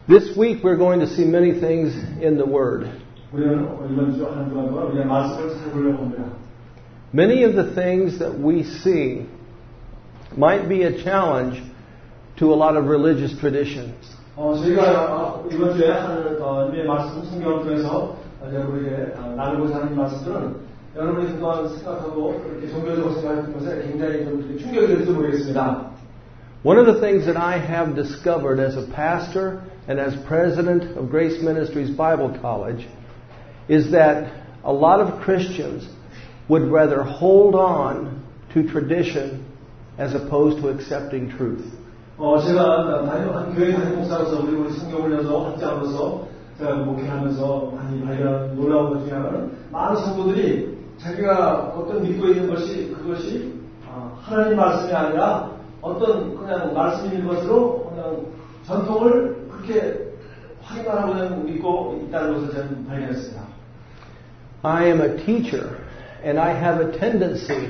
This week we're going to see many things in the Word. Many of the things that we see might be a challenge to a lot of religious traditions. 저희가 이번 주에 하는 말씀 성경을 통해서 여러분에게 나누고자 하는 말씀들은 여러분이 그동안 생각하고 그렇게 종교적으로 생각했던 것에 굉장히 좀 충격이 될지 모르겠습니다. One of the things that I have discovered as a pastor and as president of Grace Ministries Bible College is that a lot of Christians would rather hold on to tradition as opposed to accepting truth. 제가 한 교회 담임 목사로서 우리 성경을려서 학자로서 제가 목회하면서 많이 놀라운 것 중에 하나는 많은 성도들이 자기가 어떤 믿고 있는 것이 그것이 하나님 말씀이 아니라 어떤 그냥 말씀 있는 것으로 그냥 전통을 그렇게 확인만 하고 그냥 믿고 있다는 것을 저는 발견했습니다. I am a teacher and I have a tendency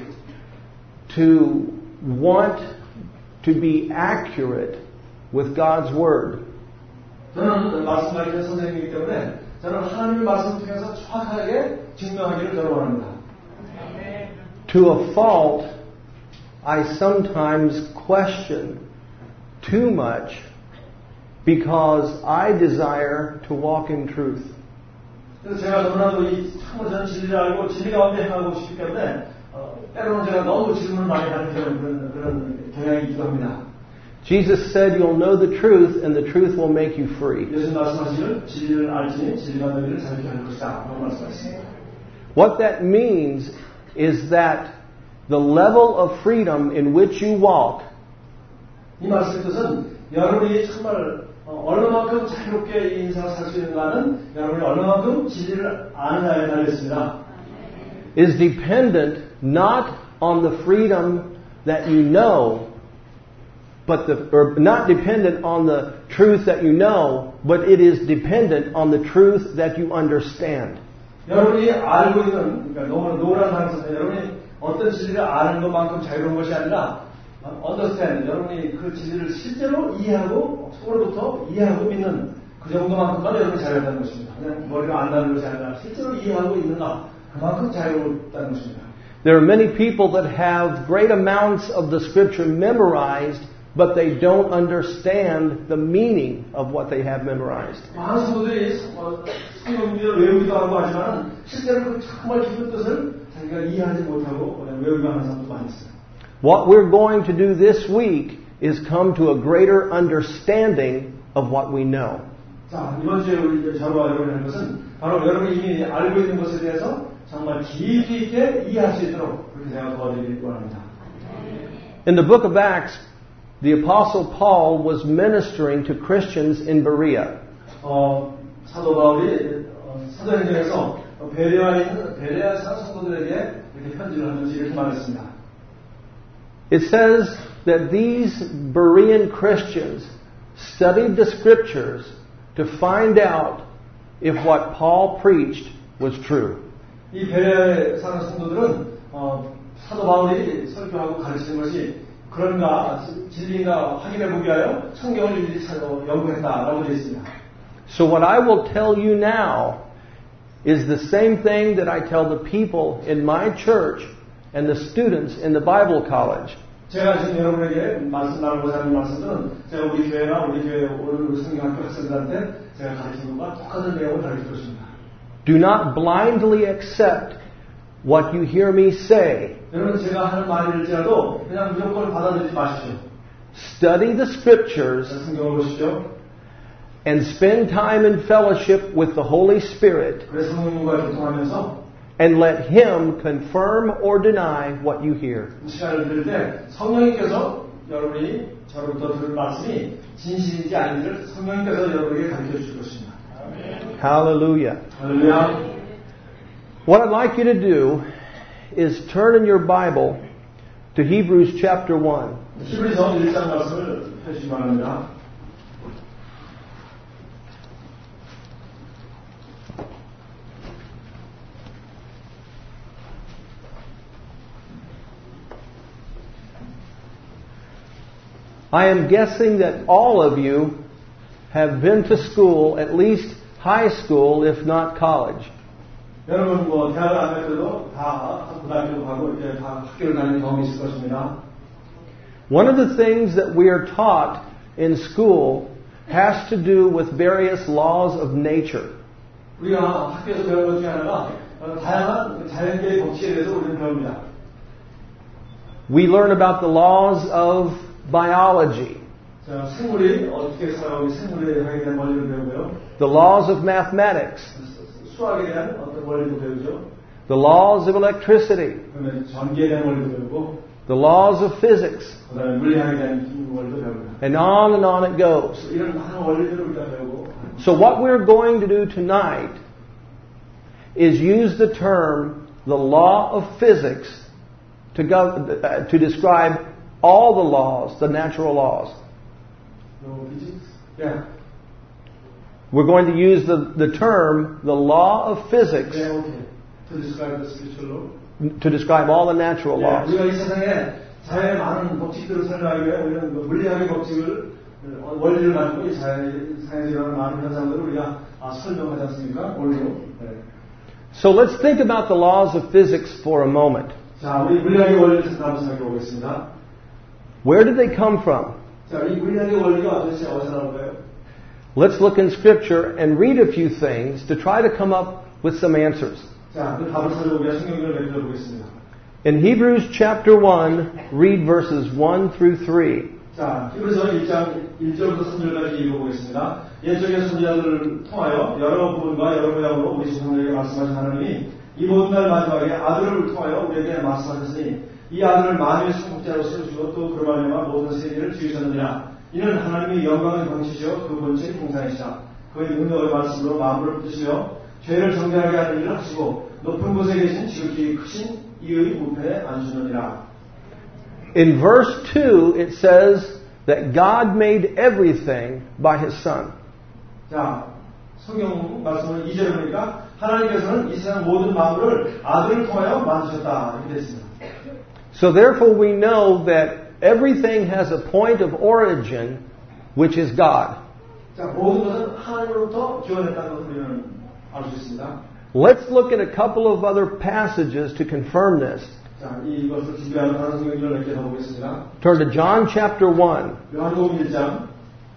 to want to be accurate with God's Word. 저는 말씀 가르치는 선생님이기 때문에 저는 하나님의 말씀을 통해서 정확하게 증명하기를 저는 원합니다. To a fault, I sometimes question too much because I desire to walk in truth. 그래서 제가 너무나도 참으로 저는 진리를 알고 진리 가운데 행하고 싶기 때문에 때로는 제가 너무 질문을 많이 하는 그런 경향이 있기도 합니다. Jesus said, "You'll know the truth, and the truth will make you free." 예수님 말씀하시는 진리를 알지니 진리가 너희를 자유케 할 것이다. 라고 말씀하셨습니다. What that means is that the level of freedom in which you walk 이 말씀의 뜻은 여러분이 정말 얼마만큼 자유롭게 이 인생을 살 수 있는가는 여러분이 얼마만큼 진리를 아느냐에 달려 있습니다. is dependent not on the freedom that you know, or not dependent on the truth that you know, but it is dependent on the truth that you understand. 여러분이 알고 있는, 그러니까 너무 노란 상태에서 여러분이 어떤 진리를 아는 것만큼 자유로운 것이 아니라 understand, 여러분이 그 진리를 실제로 이해하고 속으로부터 이해하고 믿는 그 정도만큼만 여러분이 자유롭다는 것입니다. 그냥 머리가 안다는 것이 아니라 실제로 이해하고 있는가 그만큼 자유롭다는 것입니다. There are many people that have great amounts of the Scripture memorized, but they don't understand the meaning of what they have memorized. 많은 성도들이 성경을 외우기도 하고 하지만 실제로 그 정말 깊은 뜻을 자기가 이해하지 못하고 그냥 외우기만 하는 사람도 많이 있어요. What we're going to do this week is come to a greater understanding of what we know. 자, 이번 주에 우리 저와 여러분이 할 것은 바로 여러분이 이미 알고 있는 것에 대해서 정말 깊이 있게 이해할 수 있도록 그렇게 제가 도와드리길 원합니다. In the book of Acts, the Apostle Paul was ministering to Christians in Berea. 사도 바울이 사도행전에서 베레아에 있는 베레아 성도들에게 이렇게 편지를 하면서 이렇게 말했습니다. It says that these Berean Christians studied the Scriptures to find out if what Paul preached was true. 이 베레아에 사는 성도들은 사도 바울이 설교하고 가르치는 것이 그런가 진리인가 확인해 보기 위하여 성경을 일일이 연구했다라고 되어 있습니다. So what I will tell you now is the same thing that I tell the people in my church and the students in the Bible college. 제가 지금 여러분에게 나누고자 하는 말씀은 제가 우리 교회나 우리 교회 오늘 성경학교 학생들한테 제가 가르치는 것과 똑같은 내용을 가르치고 있습니다. Do not blindly accept what you hear me say. 여러분 제가 하는 말일지라도 그냥 무조건 받아들이지 마십시오. Study the Scriptures 성경을 보십시오. and spend time in fellowship with the Holy Spirit. 그래서 성령님과 교통하면서 and let Him confirm or deny what you hear. 시간을 들을 때 성령님께서 여러분이 저로부터 들은 말씀이 진실인지 아닌지를 성령님께서 여러분에게 가르쳐 주실 것입니다. Hallelujah. 할렐루야. What I'd like you to do is turn in your Bible to Hebrews chapter 1. 히브리서 1장 말씀을 펴주시기 바랍니다. I am guessing that all of you have been to school, at least high school, if not college. 여러분 뭐 대학을 안 갔어도 다 고등학교 가고 이제 다 학교를 다니는 경험이 있을 것입니다. One of the things that we are taught in school has to do with various laws of nature. 우리가 학교에서 배우는 것 중에 하나가 다양한 자연계의 법칙에 대해서 우리는 배웁니다. We learn about the laws of biology, 자, 생물이 어떻게 살아가고 생물에 하게 된 원리를 배우고요. the laws of mathematics, 수학에 대한 어떤 원리도 배우죠. the laws of electricity, 그다음에 전기에 대한 원리도 배우고, the laws of physics, 그다음에 물리학에 대한 원리도 배웁니다. and on it goes. 이런 많은 원리들을 우리가 배우고. So what we're going to do tonight is use the term the law of physics to describe all the laws, the natural laws. No physics? Yeah. We're going to use the term the law of physics Yeah, okay. To describe the spiritual law. to describe all the natural laws. 우리가 이 세상에 자연의 많은 법칙들을 설명하기 위해 우리는 물리학의 법칙을 원리를 가지고 이 사회에서 일어나는 많은 현상들을 우리가 설명하지 않습니까? 원리로. 네. So let's think about the laws of physics for a moment. 자, 우리 물리학의 원리를 한번 생각해 보겠습니다. Where did they come from? 자, 이 물리학의 원리가 도대체 어디서 나올까요? Let's look in Scripture and read a few things to try to come up with some answers. 자, 그 답을 찾아보기 위해 성경을 내려 보겠습니다. In Hebrews chapter 1, read verses 1 through 3. 자, 히브리서 1장 1절부터 3절까지 읽어보겠습니다. 옛적의 선지자들을 통하여 여러 부분과 여러 모양으로 우리 조상들에게 말씀하신 하나님이 이 모든 날 마지막에 아들을 통하여 우리에게 말씀하셨으니 이 아들을 만유의 성국자로 세우시고 또 그로 말미암아 모든 세계를 지으셨느니라. 이는 하나님이 영광의 방치시여 그 본체 공산이시라. 그의 능력의 말씀으로 마음을 뜻이며 죄를 정결하게 하는 일을 하시고 높은 곳에 계신 지극히 크신 이의 우편에 앉으시느니라. In verse 2, it says that God made everything by His Son. 자, 성경 말씀을 2절에 보니까 하나님께서는 이 세상 모든 만물을 아들을 통하여 만드셨다. 이렇게 됐습니다. So therefore we know that everything has a point of origin, which is God. 자, 모든 것은 하나님으로부터 기원했다는 것을 우리는 알 수 있습니다. Let's look at a couple of other passages to confirm this. 자, 이것을 준비하는 다른 성경을 몇 개 더 보겠습니다. Turn to John chapter 1. 요한복음 1장.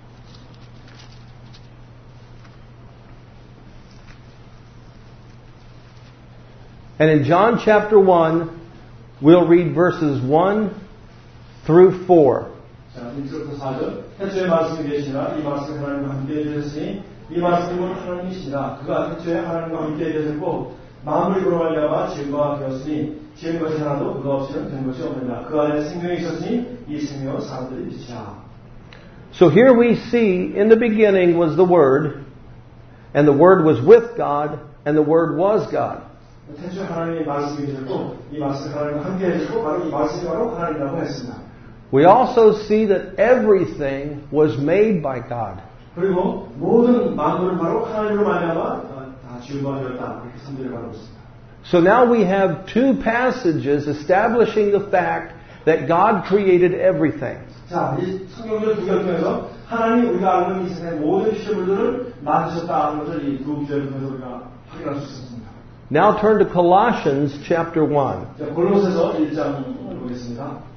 And in John chapter 1, we'll read verses 1 through 4. 자, 1절부터 4절. 태초에 말씀이 계시나 이 말씀이 하나님과 함께 계셨으니 이 말씀은 하나님이시라. 그가 태초에 하나님과 함께 계셨고 만물이 그로 말미암아 지은 바가 되었으니 지은 것이 하나도 그가 없이는 된 것이 없느니라. 그 안에 생명이 있었으니 이 생명은 사람들의 빛이라. So here we see in the beginning was the Word, and the Word was with God, and the Word was God. 태초에 하나님의 말씀이 계셨고 이 말씀이 하나님과 함께 계셨고 바로 이 말씀이 바로 하나님이라고 했습니다. We also see that everything was made by God. 그리고 모든 만물은 바로 하나님으로 말미암아 다 지은 바가 되었다. 이렇게 선들을 받고 있습니다. So now we have two passages establishing the fact that God created everything. 자, 이 성경을 두 개를 통해서 하나님이 우리가 알고 있는 이 세상의 모든 피조물들을 만드셨다는 것을 이 두 구절을 통해서 우리가 확인할 수 있습니다. Now turn to Colossians chapter 1. 자, 골로새서 1장을 보겠습니다.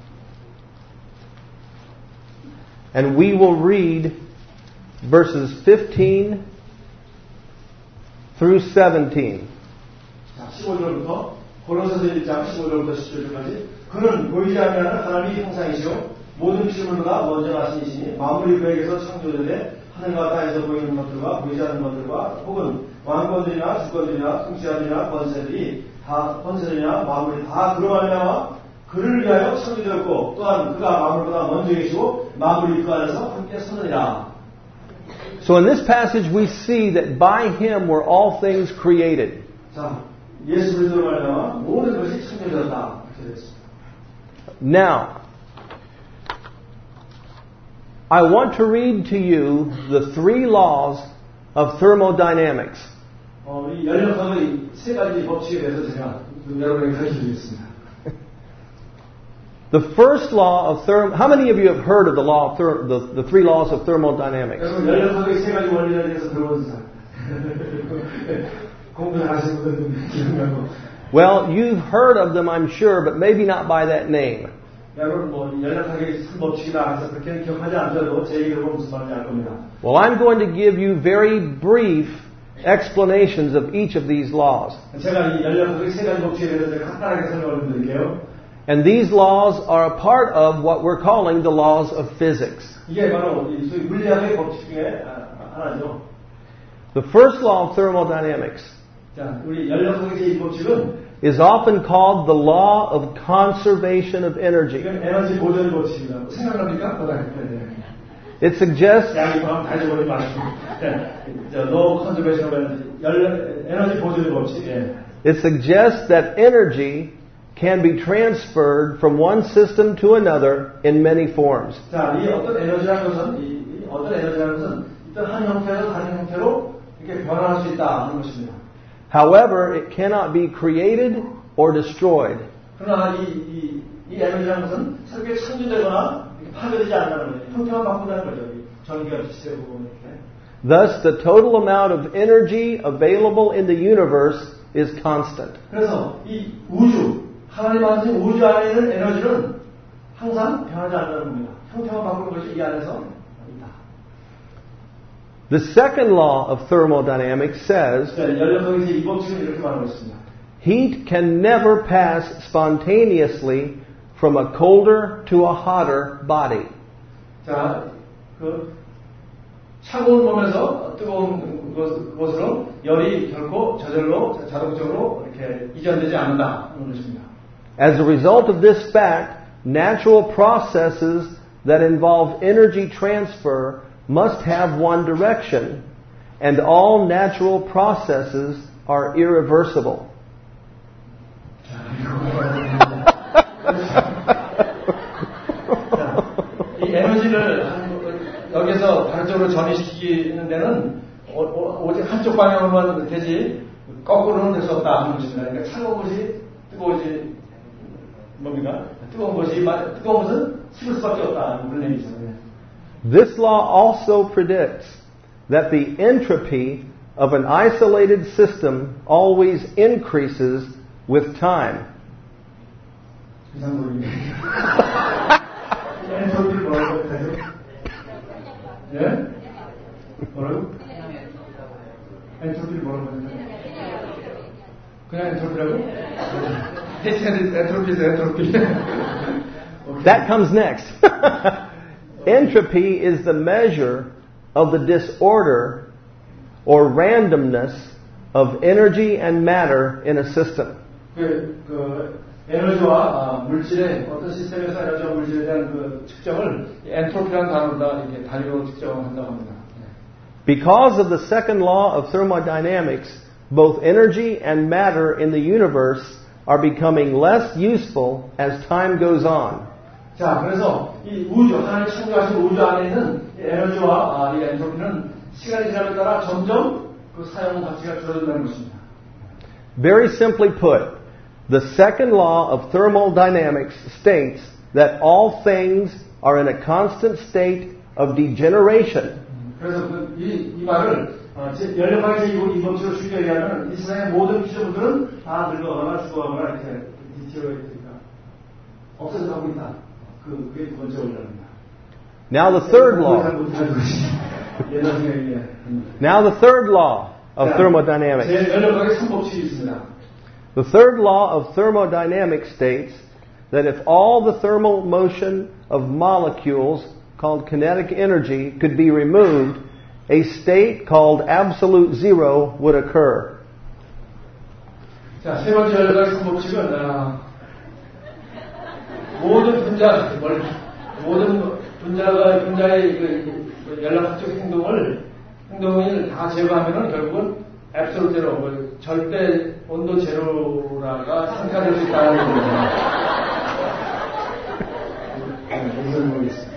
And we will read verses 15 through 17. 자, 15절부터 골로새서 1장 15절부터 17절까지 그는 보이지 아니하는 하나님의 형상이시요 모든 피조물보다 먼저 나신 이시니 만물이 그에게서 창조되되 하늘과 땅에서 보이는 것들과 보이지 않는 것들과 혹은 왕권들이나 주권들이나 통치자들이나 권세들이나 만물이 다 그로 말미암아 그를 위하여 창조되었고 또한 그가 만물보다 먼저 계시고 만물이 그 안에서 함께 서느니라. So in this passage we see that by Him were all things created. 자, 예수 그리스도로 말미암아 모든 것이 창조되었다. 이렇게 됐습니다. Now, I want to read to you the three laws of thermodynamics. 이 연력학의 세 가지 법칙에 대해서 제가 여러분에게 가르쳐드리겠습니다. The first law of how many of you have heard of the law of the three laws of thermodynamics? 여러분 연력학의 세 가지 원리에 대해서 들어본 사람. 공부 잘하시는 분들 기억나고. Well, you've heard of them, I'm sure, but maybe not by that name. 여러분 뭐 연력학의 법칙이다 해서 그렇게 기억하지 않더라도 제 얘기를 보면 무슨 말인지 알 겁니다. Well, I'm going to give you very brief explanations of each of these laws. 제가 이 연력학의 세 가지 법칙에 대해서 간단하게 설명을 드릴게요. And these laws are a part of what we're calling the laws of physics. 이게 바로 소위 물리학의 법칙 중에 하나죠. The first law of thermodynamics 자, 우리 연력학의 이 법칙은 is often called the law of conservation of energy. 이건 에너지 보존 법칙입니다. 생각납니까? It suggests 양이방 다 잊어버리지 마시고. No conservation of energy. 에너지 보존 법칙. It suggests that energy can be transferred from one system to another in many forms. 자, 이 어떤 에너지라는 것은 어떤 한 형태에서 다른 형태로 이렇게 변화할 수 있다 하는 것입니다. However, it cannot be created or destroyed. 그러나 이 에너지라는 것은 새롭게 창조되거나 파괴되지 않는다는 거예요. 형태만 바꾼다는 거죠. 전기가 빛을 보고 이렇게. Thus, the total amount of energy available in the universe is constant. 그래서 이 우주 하나님 만드신 우주 안에 있는 에너지는 항상 변하지 않는다는 겁니다. 형태만 바꾸는 것이 이 안에서 있다. The second law of thermodynamics says 연력학에서 이 법칙은 이렇게 말하고 있습니다. Heat can never pass spontaneously from a colder to a hotter body. 자, 그 차가운 몸에서 뜨거운 것으로 열이 결코 저절로 자동적으로 이렇게 이전되지 않는다 하는 것입니다. As a result of this fact, natural processes that involve energy transfer must have one direction, and all natural processes are irreversible. 이 에너지를 여기서 다른 쪽으로 전이시키는 데는 오직 한쪽 방향으로만 되지 거꾸로는 될 수 없다 하는 것입니다. 그러니까 차가운 것이 뜨거워지 뭡니까? 뜨거운 것은 식을 수밖에 없다 그런 얘기죠. This law also predicts that the entropy of an isolated system always increases with time. 엔트로피를 뭐라고 할까요? 예? 뭐라고? 엔트로피를 뭐라고 할까요? 그냥 엔트로피라고? 엔트로피에서 엔트로피. That comes next. Entropy is the measure of the disorder or randomness of energy and matter in a system. 에너지와 물질의 어떤 시스템에서 에너지와 물질에 대한 그 측정을 엔트로피라는 단어로 이렇게 단위로 측정한다고 합니다. Because of the second law of thermodynamics, both energy and matter in the universe are becoming less useful as time goes on. 자, 그래서 이 우주, 하나님 창조하신 우주 안에 있는 이 에너지와 이 엔트로피는 시간이 지남에 따라 점점 그 사용 가치가 줄어든다는 것입니다. Very simply put, the second law of thermodynamics states that all things are in a constant state of degeneration. 그래서 이 말을 연력학에서 이 법칙을 쉽게 얘기하면 이 세상의 모든 피조물들은 다 늙어가거나 죽어가거나 이렇게 디테일하니까 없어져 가고 있다. 그게 두 번째 원리입니다. Now the third law. Now the third law of thermodynamics. 연력학의 3법칙이 있습니다. The third law of thermodynamics states that if all the thermal motion of molecules, called kinetic energy, could be removed, a state called absolute zero would occur. 자, 세 번째 연력학의 3법칙은 모든 분자의 그 연락학적 행동을 다 제거하면은 결국은 앱솔 제로, 절대 온도 제로라가 상가될 수 있다는 겁니다. 무슨 모르겠습니다.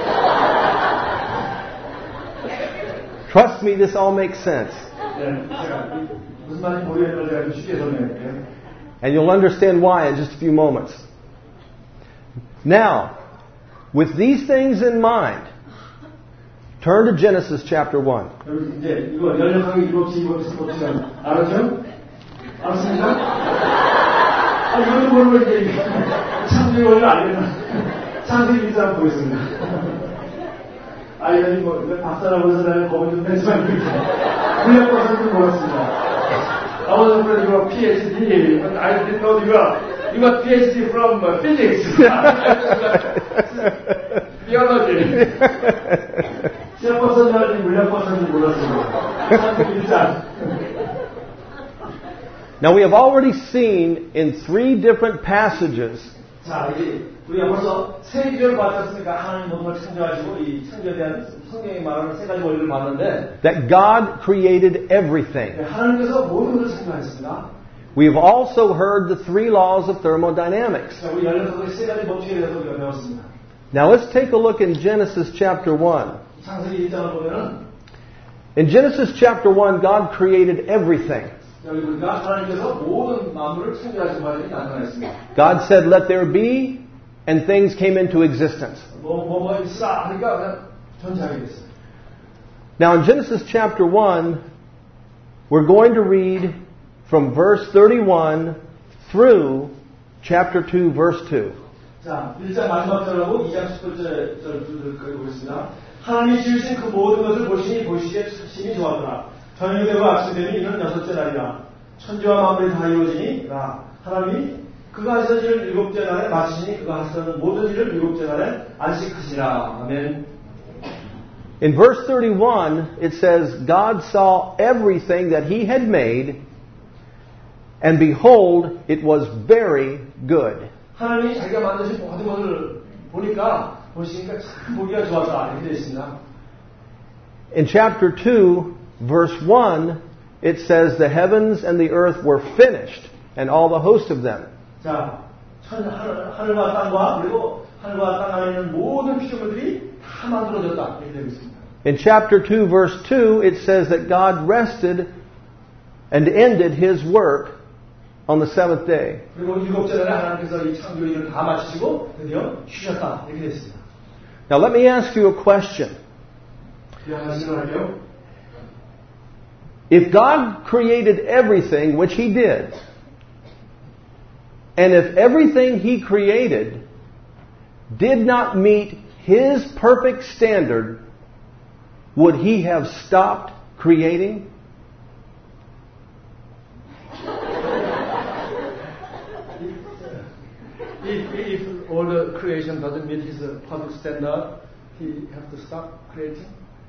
Trust me, this all makes sense. 네, 제가 무슨 말인지 모르겠는데 제가 좀 쉽게 설명할게요. And you'll understand why in just a few moments. Now, with these things in mind, turn to Genesis chapter 1. 여러분 이제 이거 연락하기 이거 시간 알았죠? 알았습니까? 이것도 모르고 이제 창세기 원래 알려나 창세기 1장 보겠습니다. 이거 뭐 박사라고 해서 나는 거기 좀 내지 말고 물리학과에서 좀 몰랐습니다. I was afraid you were PhD, but I didn't know you got PhD from physics, biology. 시험버섯이라든지 물리학과에서 몰랐습니다. 창세기 1장. Now we have already seen in 3 different passages 자, 이제 우리가 벌써 3개를 봤었으니까 하나님 모든 걸 창조하시고 이 창조에 대한 성경이 말하는 3가지 원리를 봤는데 that God created everything. 하나님께서 모든 것을 창조하셨습니다. We have also heard the 3 laws of thermodynamics. 자, 우리 연락석의 3가지 법칙에 대해서 우리가 배웠습니다. Now let's take a look in Genesis chapter 1. 창세기 1장을 보면은 In Genesis chapter 1, God created everything. 여기 보니까 하나님께서 모든 만물을 창조하신 바들이 나타났습니다. God said, "Let there be," and things came into existence. 뭐가 있으라 하니까 그냥 존재하게 됐어요. Now in Genesis chapter 1, we're going to read from verse 31 through chapter 2, verse 2. 자, 1장 마지막 절하고 2장 10번째 절을 보겠습니다. 하나님이 지으신 그 모든 것을 보시기에 심히 좋았더라. 저녁이 되고 아침이 되니 이는 6째 날이라. 천지와 만물이 다 이루어지니라. 하나님이 그가 하시던 일을 7째 날에 마치니 그가 하시던 모든 일을 7째 날에 안식하시라. 아멘. In verse 31, it says, God saw everything that He had made, and behold, it was very good. 하나님이 자기가 만드신 모든 것을 보시니까 참 보기가 좋았다. 이렇게 되어 있습니다. In chapter 2, verse 1, it says, the heavens and the earth were finished, and all the host of them. 자, 하늘과 땅과 그리고 하늘과 땅 안에 있는 모든 피조물들이 다 만들어졌다. 이렇게 되어 있습니다. In chapter 2, verse 2, it says that God rested and ended His work on the 7th day. 그리고 7째 날에 하나님께서 이 창조 일을 다 마치시고 드디어 쉬셨다. 이렇게 됐습니다. Now let me ask you a question. If God created everything, which He did, and if everything He created did not meet His perfect standard, would He have stopped creating? If all the creation doesn't meet His perfect standard, He have to stop creating?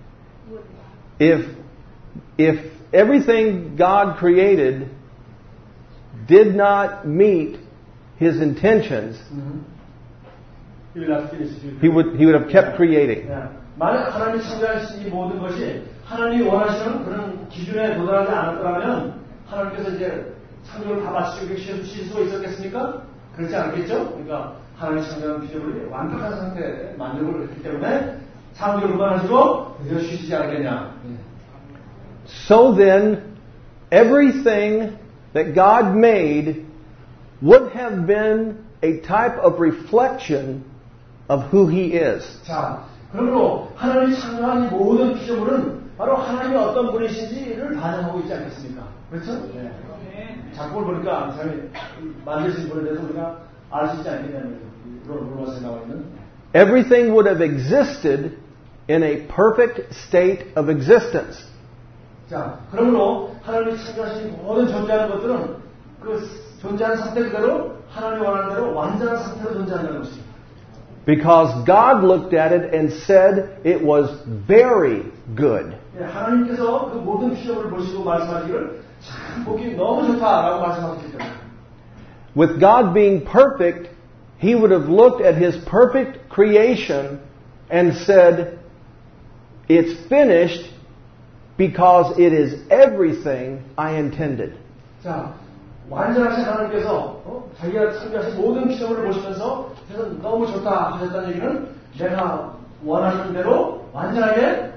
If everything God created did not meet His intentions, He will not finish. He would have kept creating. 만약 하나님이 창조하신 이 모든 것이 하나님이 원하시는 그런 기준에 도달하지 않았더라면 하나님께서 이제 창조를 다 마치고 계실 수가 있었겠습니까? 그렇지 않겠죠? 그러니까 하나님이 창조한 피조물이 완벽한 상태에 만족을 했기 때문에 창조를 그만하시고 드디어 쉬시지 않겠냐. So then, everything that God made would have been a type of reflection of who He is. 자, 그러므로 하나님이 창조한 이 모든 피조물은 바로 하나님이 어떤 분이신지를 반영하고 있지 않겠습니까? 그렇죠? 네. 작품을 보니까 사람이 만드신 분에 대해서 우리가 알 수 있지 않겠냐는 로마서에 나와 있는. Everything would have existed in a perfect state of existence. 자, 그러므로 하나님이 창조하신 모든 존재하는 것들은 그 존재하는 상태 그대로 하나님이 원하는 대로 완전한 상태로 존재한다는 것입니다. Because God looked at it and said it was very good. 하나님께서 그 모든 피조물을 보시고 말씀하시기를 참 보기 너무 좋다라고 말씀하셨기 때문에. With God being perfect, He would have looked at His perfect creation and said, it's finished because it is everything I intended. 자, 완전하신 하나님께서 자기가 창조하신 모든 피조물을 보시면서 너무 좋다 하셨다는 얘기는 내가 원하는 대로 완전하게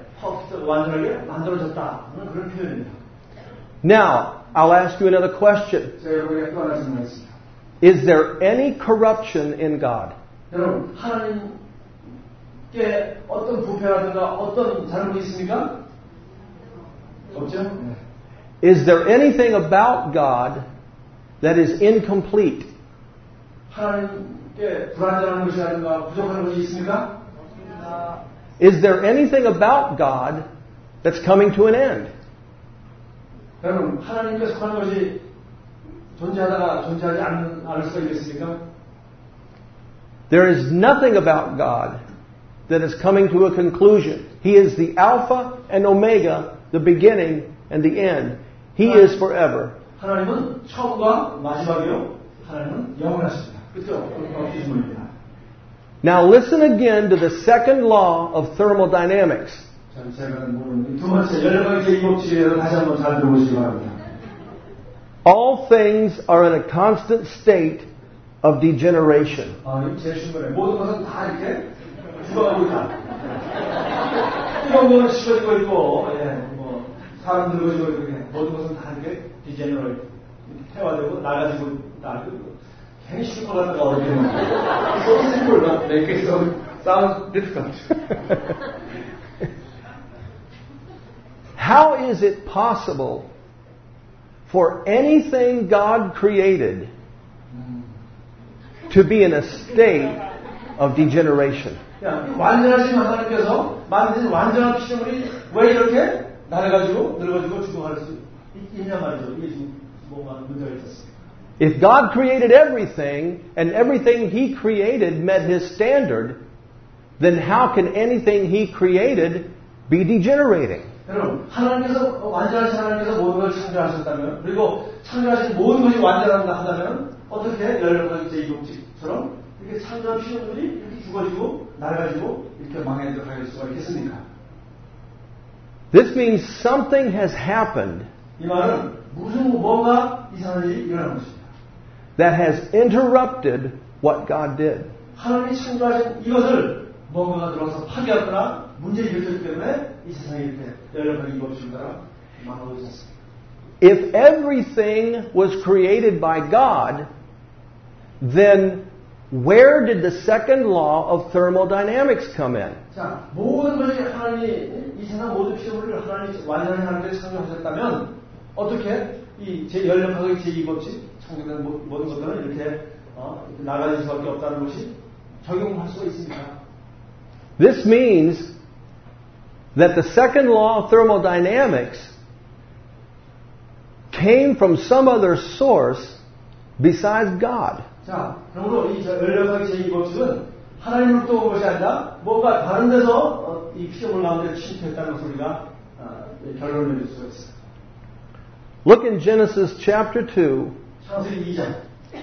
만들어졌다는 그런 표현입니다. Now, I'll ask you another question. 제가 여러분에게 또 하나 질문했습니다. Is there any corruption in God? 여러분, 하나님께 어떤 부패라든가 어떤 잘못이 있습니까? 없죠? Is there anything about God that is incomplete? 하나님께 불완전한 것이라든가 부족한 것이 있습니까? Is there anything about God that's coming to an end? 여러분, 하나님께 속한 것이 존재하다가 존재하지 않을 수가 있겠습니까? There is nothing about God that is coming to a conclusion. He is the Alpha and Omega, the beginning and the end. He is forever. 하나님은 처음과 마지막이요. 하나님은 영원하십니다. 그렇죠? 기준입니다. Now listen again to the second law of thermodynamics. 제가 두 번째 열역의 제2법칙에 대해서 다시 한번 잘 들어보시기 바랍니다. All things are in a constant state of degeneration. 제 신문에 모든 것은 다 이렇게 죽어가고 있다. 뜨거운 거는 식어지고 있고, 사람 늙어지고 있고, 모든 것은 다 이렇게 디제너레이트, 태화되고 나가지고 있다. 괜히 쉴 것 같다가 어렵게 막. So simple, but make it sound difficult. How is it possible for anything God created to be in a state of degeneration? 완전하신 하나님께서 만드신 완전한 피조물이 왜 이렇게 나눠가지고 늙어지고 죽어갈 수 있냐 말이죠. 이게 지금 뭔가 문제가 있었습니다. If God created everything and everything He created met His standard, then how can anything He created be degenerating? 여러분, 하나님께서 완전하신 하나님께서 모든 걸 창조하셨다면, 그리고 창조하신 모든 것이 완전한다 한다면 어떻게 열역의 제2법칙처럼 이렇게 창조한 피조물이 이렇게 죽어지고 날아가지고 이렇게 망해져 갈 수가 있겠습니까? This means something has happened 이 말은 뭔가 이상한 일이 일어난 것입니다. that has interrupted what God did. 하나님이 창조하신 이것을 뭔가가 들어와서 파괴하거나 문제를 일으켰기 때문에 이 세상에 이렇게 열역의 제2법칙을 따라 망하고 있었습니다. If everything was created by God, then where did the second law of thermodynamics come in? 자, 모든 것이 하나님이 이 세상 모든 피조물을 하나님이 완전한 하나님께서 창조하셨다면 어떻게 이 열역학의 제2법칙 창조된 모든 것들은 이렇게 나가질 수밖에 없다는 것이 적용할 수가 있습니다. This means that the second law of thermodynamics came from some other source besides God. 자, 그러므로 이 열역학의 제2법칙은 하나님으로부터 온 것이 아니라 뭔가 다른 데서 이 피조물 가운데 침투했다는 것을 우리가 결론을 내릴 수가 있습니다. Look in Genesis chapter 2. 창세기 2장.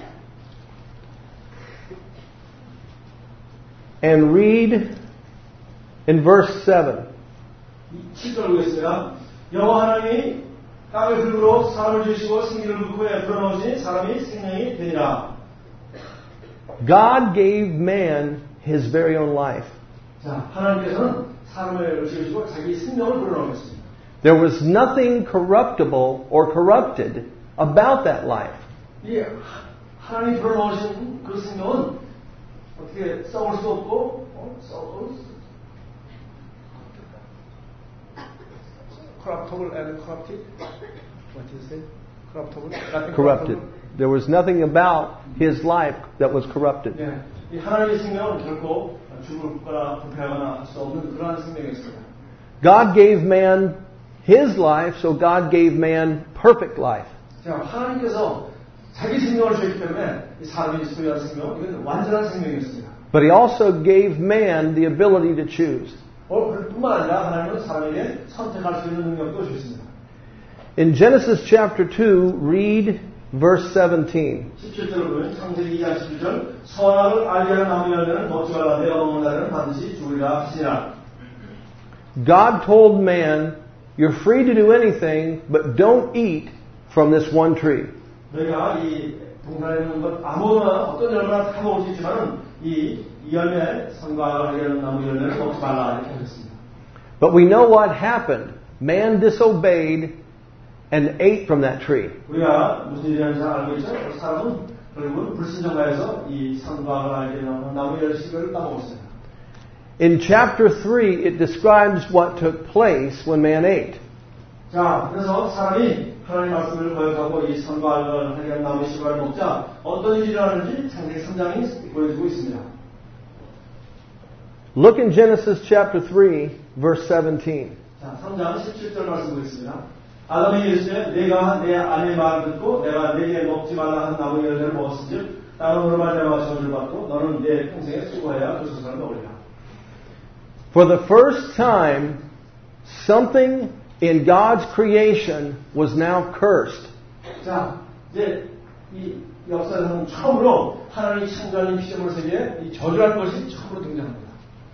And read in verse 7. 7절 보겠습니다. 여호와 하나님이 땅의 흙으로 사람을 지으시고 생기를 그 코에 불어넣으시니 사람이 생명이 되니라. God gave man his very own life. 자, 하나님께서는 사람을 지으시고 자기 생명을 불어넣으셨습니다. There was nothing corruptible or corrupted about that life. 이 하나님이 불어넣으신 그 생명은 어떻게 썩을 수도 없고 corruptible and corrupted. What do you say? Corruptible. Corrupted. There was nothing about his life that was corrupted. 네, 이 하나님의 생명은 결코 죽거나 부패하거나 할 수 없는 그러한 생명이었습니다. God gave man his life, so God gave man perfect life. 자, 하나님께서 자기 생명을 주셨기 때문에 이 사람이 소유한 생명, 이건 완전한 생명이었습니다. But he also gave man the ability to choose. 그뿐만 아니라 하나님은 사람에게 선택할 수 있는 능력도 주셨습니다. In Genesis chapter 2, read verse 17. 17절을 보면 창세기 2장 17절 선악을 알게 하는 나무 열매는 먹지 말라 내가 먹는 날에는 반드시 죽으리라 하시니라. God told man, you're free to do anything, but don't eat from this one tree. 너희가 이 동산에 있는 것 아무나 어떤 열매나 다 먹을 수 있지만은 이 열매 선과 알게 하는 나무 열매를 먹지 말라 이렇게 하셨습니다. But we know what happened. Man disobeyed and ate from that tree. 우리가 무슨 일이 하는지 잘 알고 있죠? 사람은 결국은 불순종하여서 이 선과 악을 알게 되는 나무의 열식을 따먹었습니다. In chapter 3, it describes what took place when man ate. 자, 그래서 사람이 하나님 말씀을 거역하고 이 선과 악을 하게 한 나무의 씨를 먹자 어떤 일이 일어나는지 창세기 3장이 보여주고 있습니다. Look in Genesis chapter 3, verse 17. 자, 3장 17절 말씀 보겠습니다. 아담이 이르시되 내가 내 아내의 말을 듣고 내가 내게 먹지 말라 한 나무의 열매를 먹었은즉 나는 오늘 말미암아 저주를 받고 너는 내 평생에 수고해야 그 소산을 먹으리라. For the first time, something in God's creation was now cursed. 자, 이제 이 역사에서는 처음으로 하나님이 창조하는 피조물 세계에 이 저주할 것이 처음으로 등장합니다.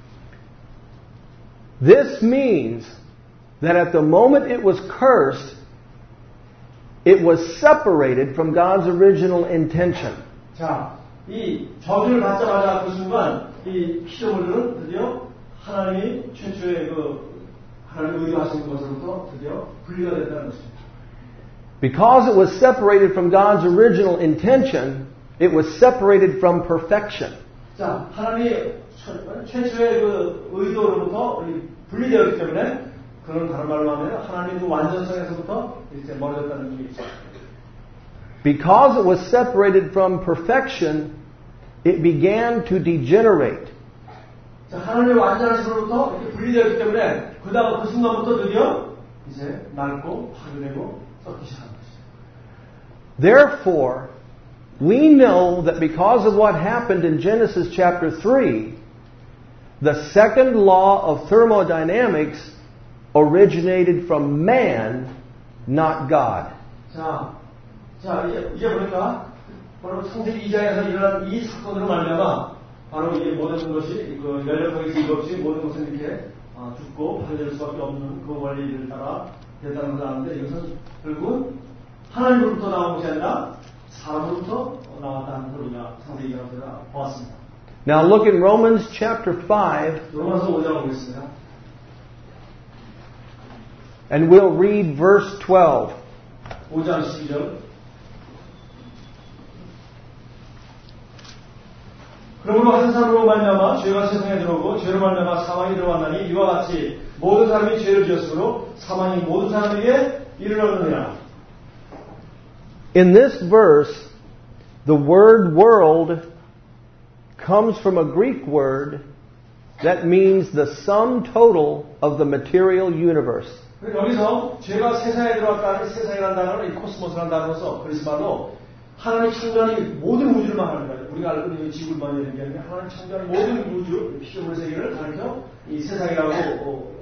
This means that at the moment it was cursed, it was separated from God's original intention. 자, 이 저주를 받자마자 그 순간 이 피조물들은 드디어 하나님이 최초의 하나님 의도하신 것으로부터 드디어 분리가 됐다는 것입니다. Because it was separated from God's original intention, it was separated from perfection. 자, 하나님이 최초의 의도로부터 분리되었기 때문에 그런 다른 말로 하면 하나님 그 완전성에서부터 이제 멀어졌다는 얘기죠. Because it was separated from perfection, it began to degenerate. 자, 하나님의 완전하심으로부터 이렇게 분리되었기 때문에 그 순간부터 드디어 이제 낡고 파괴되고 썩기 시작한 것이죠. Therefore, we know that because of what happened in Genesis chapter 3, the second law of thermodynamics originated from man, not God. 자, 이제 보니까 바로 창세기 2장에서 일어난 이 사건으로 말미암아 바로 이게 모든 것이 그 연력학에서 이거 없이 모든 것은 이렇게 죽고 파괴될 수밖에 없는 그 원리를 따라 됐다는 것을 아는데 이것은 결국은 하나님으로부터 나온 것이 아니라 사람으로부터 나왔다는 것을 우리가 창세기 2장에서 보았습니다. Now look in Romans chapter 5. 로마서 5장을 보겠습니다. And we'll read verse 12. 5장 12절. 그러므로 한 사람으로 말미암아 죄가 세상에 들어오고 죄로 말미암아 사망이 들어왔나니 이와 같이 모든 사람이 죄를 지었으므로 사망이 모든 사람에게 이르렀느니라. In this verse, the word world comes from a Greek word that means the sum total of the material universe. 여기서 죄가 세상에 들어왔다는 세상이라는 단어는 이 코스모스라는 단어로서 그리스말로 하나님 창조하는 모든 우주를 말하는 거예요. 우리가 알고 있는 지구만 있는 게 아니라 하나님 창조하는 모든 우주, 피조물 세계를 가리켜 이 세상이라고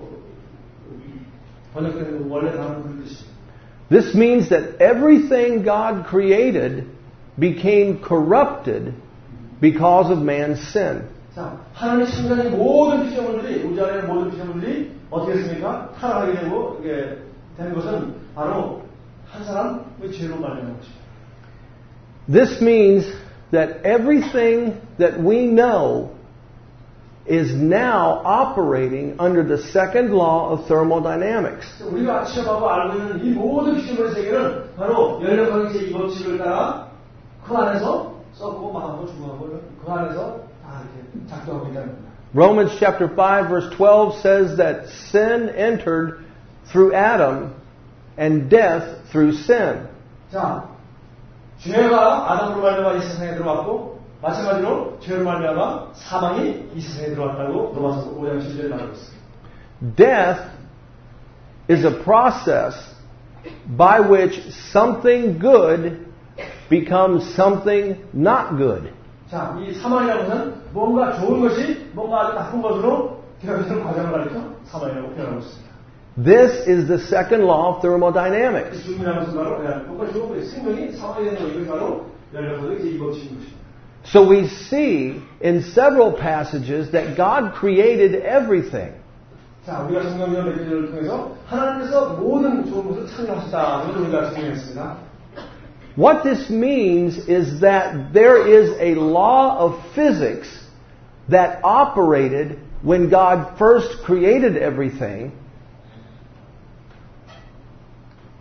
번역되는 원래 단어는 그런 뜻이에요. This means that everything God created became corrupted because of man's sin. 자, 하나님 창조하는 모든 피조물들이 우주 안에 모든 피조물들이 어떻게 했습니까? 타락하게 되고 이게 된 것은 바로 한 사람의 죄로 말미암은 것입니다. This means that everything that we know is now operating under the second law of thermodynamics. 우리가 취업하고 알고 있는 이 모든 피조물의 세계는 바로 연력학의 이 법칙을 따라 그 안에서 썩고 망하고 죽어가고 그 안에서 다 이렇게 작동하고 있다는 겁니다. Romans chapter 5 verse 12 says that sin entered through Adam and death through sin. 자, 죄가 아담으로 말미암아 이 세상에 들어왔고 마찬가지로 죄로 말미암아 사망이 이 세상에 들어왔다고 로마서 5장 7절에 말하고 있습니다. Death is a process by which something good becomes something not good. 자, 이 사망이라는 것은 뭔가 좋은 것이 뭔가 아주 나쁜 것으로 변화되는 과정을 가리켜 사망이라고 표현하고 있습니다. This is the second law of thermodynamics. 중요한 것은 바로 뭔가 좋은 것이 생명이 사망이 되는 것 이것이 바로 연력학의 이 법칙인 것입니다. So we see in several passages that God created everything. 자, 우리가 성경의 몇 절을 통해서 하나님께서 모든 좋은 것을 창조하셨다. 이것을 우리가 증명했습니다. What this means is that there is a law of physics that operated when God first created everything.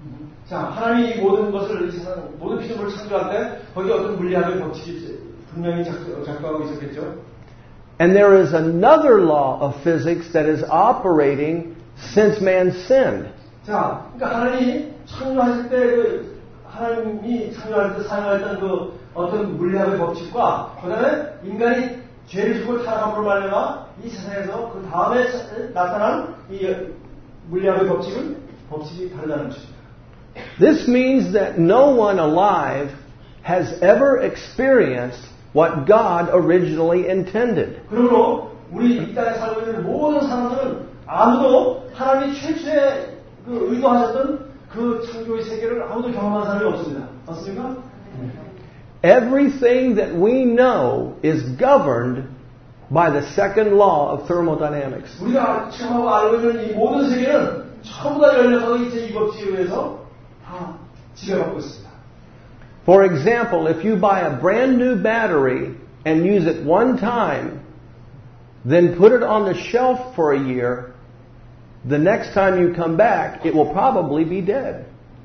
자, 하나님이 이 모든 것을, 이 세상, 모든 피조물을 창조할 때, 거기에 어떤 물리학의 법칙이 분명히 작동하고 있었겠죠. And there is another law of physics that is operating since man sinned. 자, 그러니까 하나님이 창조하실 때, 하나님이 창조할 때 사용했던 그 어떤 물리학의 법칙과, 그 다음에 인간이 죄를 지고 타락함으로 말미암아 이 세상에서 그 다음에 나타난 이 물리학의 법칙이 다르다는 것입니다. This means that no one alive has ever experienced what God originally intended. 그러므로 우리 이 땅에 살고 있는 모든 사람들은 아무도 하나님이 최초에 그 의도하셨던 그 창조의 세계를 아무도 경험한 사람이 없습니다. 맞습니까? Everything that we know is governed by the second law of thermodynamics. 우리가 체험하고 알고 있는 이 모든 세계는 전부 다 열려서 이 법칙에 의해서 다 지배받고 있습니다. For example, if you buy a brand new battery and use it one time, then put it on the shelf for a year, the next time you come back, it will probably be dead.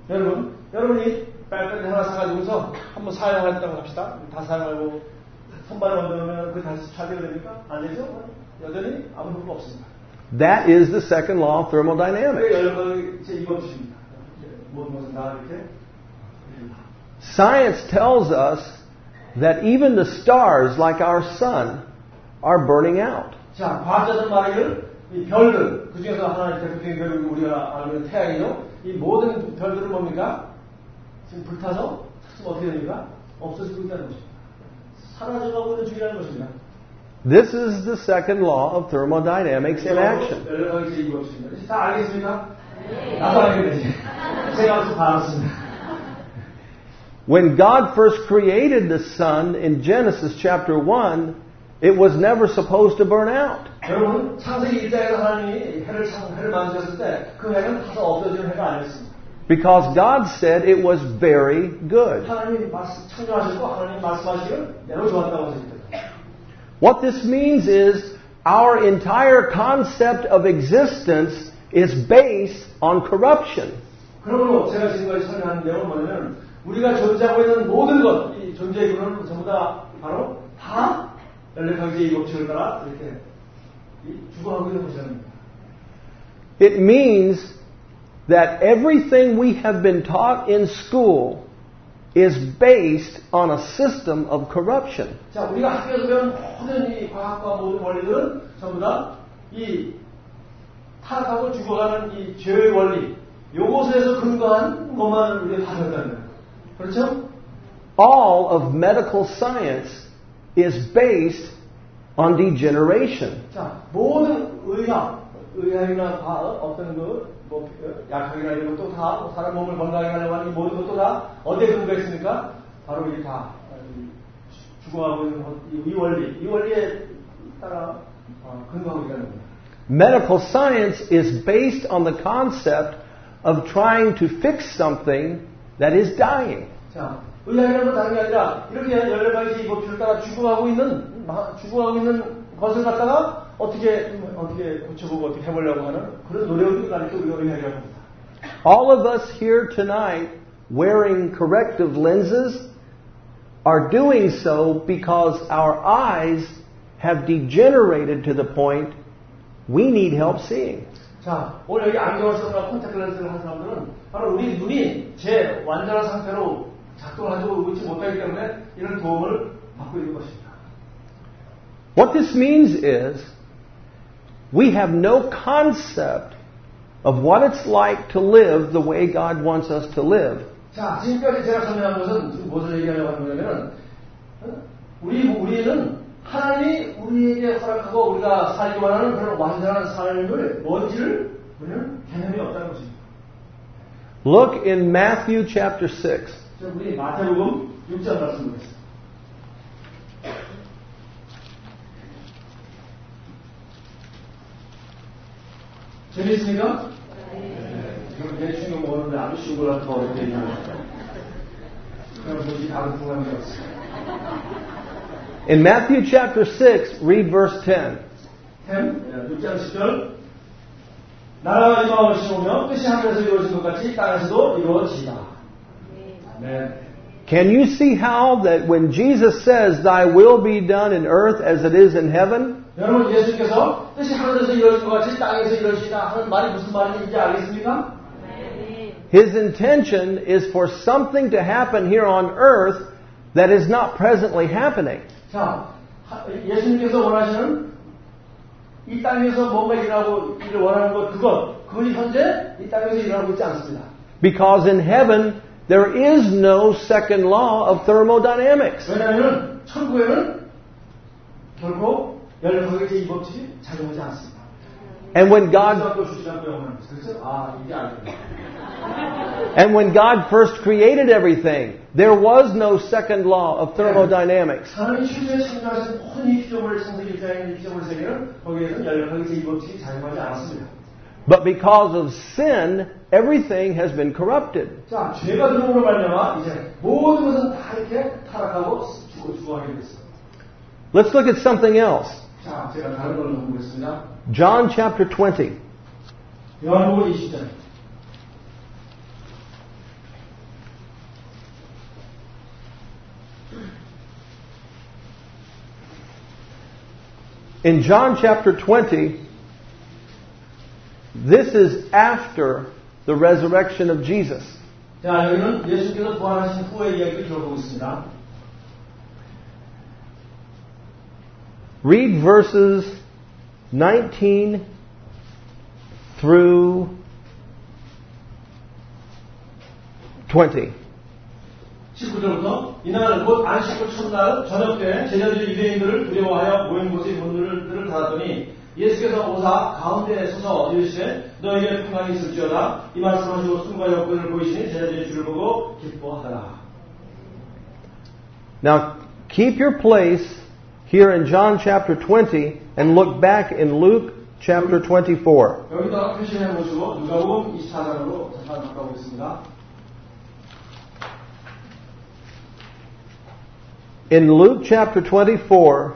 여러분이 배터리 하나 사가지고서 한번 사용했다고 합시다. 다 사용하고 선반에 얹어놓으면 그 다시 차지가 됩니까? 안 되죠? 여전히 아무 효과가 없습니다. That is the second law of thermodynamics. 여러분 제 이것입니다. 무엇은 다 이렇게. Science tells us that even the stars, like our sun, are burning out. 자, 과학자들 말하기를 이 별들, 그 중에서 하나 대표적인 별이 우리가 알고 있는 태양이죠. 이 모든 별들은 뭡니까? 지금 불타서 어떻게 됩니까? 없어지고 있다는 것입니다. 사라져가고 있는 중이라는 것입니다. This is the second law of thermodynamics in action. 다 알겠습니까? 나도 알게 되지. 제가 무슨 다 알았습니다. When God first created the sun in Genesis chapter 1, it was never supposed to burn out. 여러분, 창세기 1장에서 하나님이 해를 만드셨을 때 그 해는 타서 없어지는 해가 아니었습니다. Because God said it was very good. 하나님이 창조하시고 하나님 말씀하시기를 매우 좋았다고 하셨습니다. What this means is our entire concept of existence is based on corruption. 그러므로 제가 지금까지 설명하는 내용은 뭐냐면 우리가 존재하고 있는 모든 것, 이 존재의 근원은 전부 다 바로 다 연력학계의 법칙을 따라 이렇게 죽어가고 있는 것이랍니다. It means that everything we have been taught in school is based on a system of corruption. 자, 우리가 학교에서 배운 모든 이 과학과 모든 원리들은 전부 다 이 타락하고 죽어가는 이 죄의 원리, 요것에서 근거한 것만 우리가 다 배웠다는 거예요. 그렇죠? All of medical science is based on degeneration. 자, 모든 의학이나 과학, 어떤 약학이나 이런 것도 다 사람 몸을 건강하게 하려고 하는 이 모든 것도 다 어디에 근거했습니까? 바로 이게 다 죽어가고 있는 이 원리에 따라 근거하고 있다는 겁니다. Medical science is based on the concept of trying to fix something that is dying. 자, 의학이라는 건 다른 게 아니라 이렇게 여러 가지 이 법칙을 따라 죽어가고 있는 것을 갖다가 어떻게 고쳐보고 어떻게 해보려고 하는 그런 노력을 가르쳐 우리가 의학이라고 합니다. All of us here tonight wearing corrective lenses are doing so because our eyes have degenerated to the point we need help seeing. 자, 오늘 여기 안경을 쓰거나 콘택트 렌즈를 한 사람들은 바로 우리 눈이 제 완전한 상태로 작동을 하고 있지 못하기 때문에 이런 도움을 받고 있는 것입니다. What this means is we have no concept of what it's like to live the way God wants us to live. 자, 지금까지 제가 설명한 것은 지금 무엇을 얘기하려고 하는 거냐면 우리는 하나님이 우리에게 허락하고 우리가 살기 원하는 그런 완전한 삶을 뭔지를 우리는 개념이 없다는 것입니다. Look in Matthew chapter 6. 자, 우리 마태복음 6장 말씀 보겠습니다. 재미있습니까? 이건 대충 거 모르는데 아주 쉬운 걸 갖고 어렵게 얘기하는 거예요. 그럼 뭐지 다른 program이 없어요. In Matthew chapter 6, read verse 10. 6장 10절 나라가 임하오시오며 뜻이 하늘에서 이루어진 것 같이 땅에서도 이루어지다. 아멘. Can you see how that when Jesus says, "Thy will be done in earth as it is in heaven," 여러분 예수님께서 뜻이 하늘에서 이루어진 것 같이 땅에서 이루어지다 하는 말이 무슨 말인지 알겠습니까? His intention is for something to happen here on earth that is not presently happening. 자, 예수님께서 원하시는 이 땅에서 뭔가 일을 원하는 것 그건 현재 이 땅에서 일어나고 있지 않습니다. Because in heaven there is no second law of thermodynamics. 왜냐하면 천국에는 결코 열역학의 제2법칙이 작용하지 않습니다. And when God And when God first created everything, there was no second law of thermodynamics. 하나님이 최초에 창조하신 모든 이 피조물 창세기 1장의 이 피조물 세계는 거기에서는 열역학의 제2법칙이 작용하지 않았습니다. But because of sin, everything has been corrupted. 자, 죄가 들어옴으로 말미암아 이제 모든 것은 다 이렇게 타락하고 죽어가게 됐어요. Let's look at something else. 자, 제가 다른 걸 보겠습니다. John chapter 20. 요한복음 20장. In John chapter 20, this is after the resurrection of Jesus. 자, 여기는 예수께서 부활하신 후의 이야기를 들어보고 있습니다. Read verses 19 through 20. 19절부터 이날 곧 안식일 첫날 저녁 때 제자들이 유대인들을 두려워하여 모인 곳에 문들을 닫았더니 예수께서 오사 가운데에 서서 이르시되 너에게 평강이 있을지어다. 이 말씀하시고 숨과 여권을 보이시니 제자들이 주를 보고 기뻐하더라. Now keep your place here in John chapter 20 and look back in Luke chapter 24. 여기다가 표시해 보시고 누가복음 24장으로 잠깐 바꿔보겠습니다. In Luke chapter 24,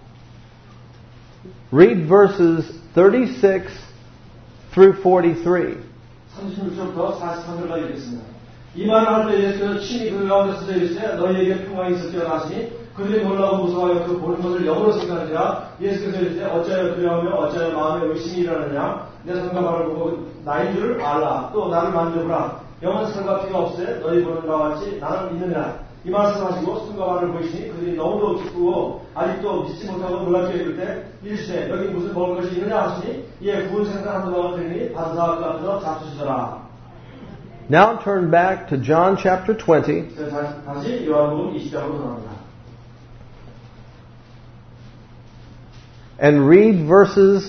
read verses 36 through 43. 36절부터 43절까지 읽겠습니다. 이 말을 할 때 예수께서 친히 그 가운데 서서 이르시되 너희에게 평강이 있을지어다 하시니 그들이 놀라고 무서워하여 그 보는 것을 영으로 생각하니라. 예수께서 이르시되 어찌하여 두려워하며 어찌하여 마음에 의심이 일어나느냐. 내 손과 발을 보고 나인 줄을 알라. 또 나를 만져보라. 영은 살과 피가 없으되 너희 보는 바와 같이 나는 있느니라. 이 말씀하시고 손과 발을 보이시니 그들이 너무도 기쁘고 아직도 믿지 못하고 놀랍게 이를 때 이르시되 여기 무슨 먹을 것이 있느냐 하시니 이에 구운 생선 한 조각을 드리니 받으사 그 앞에서 잡수시더라. Now turn back to John chapter 20. 다시 요한복음 20장으로 돌아갑니다. And read verses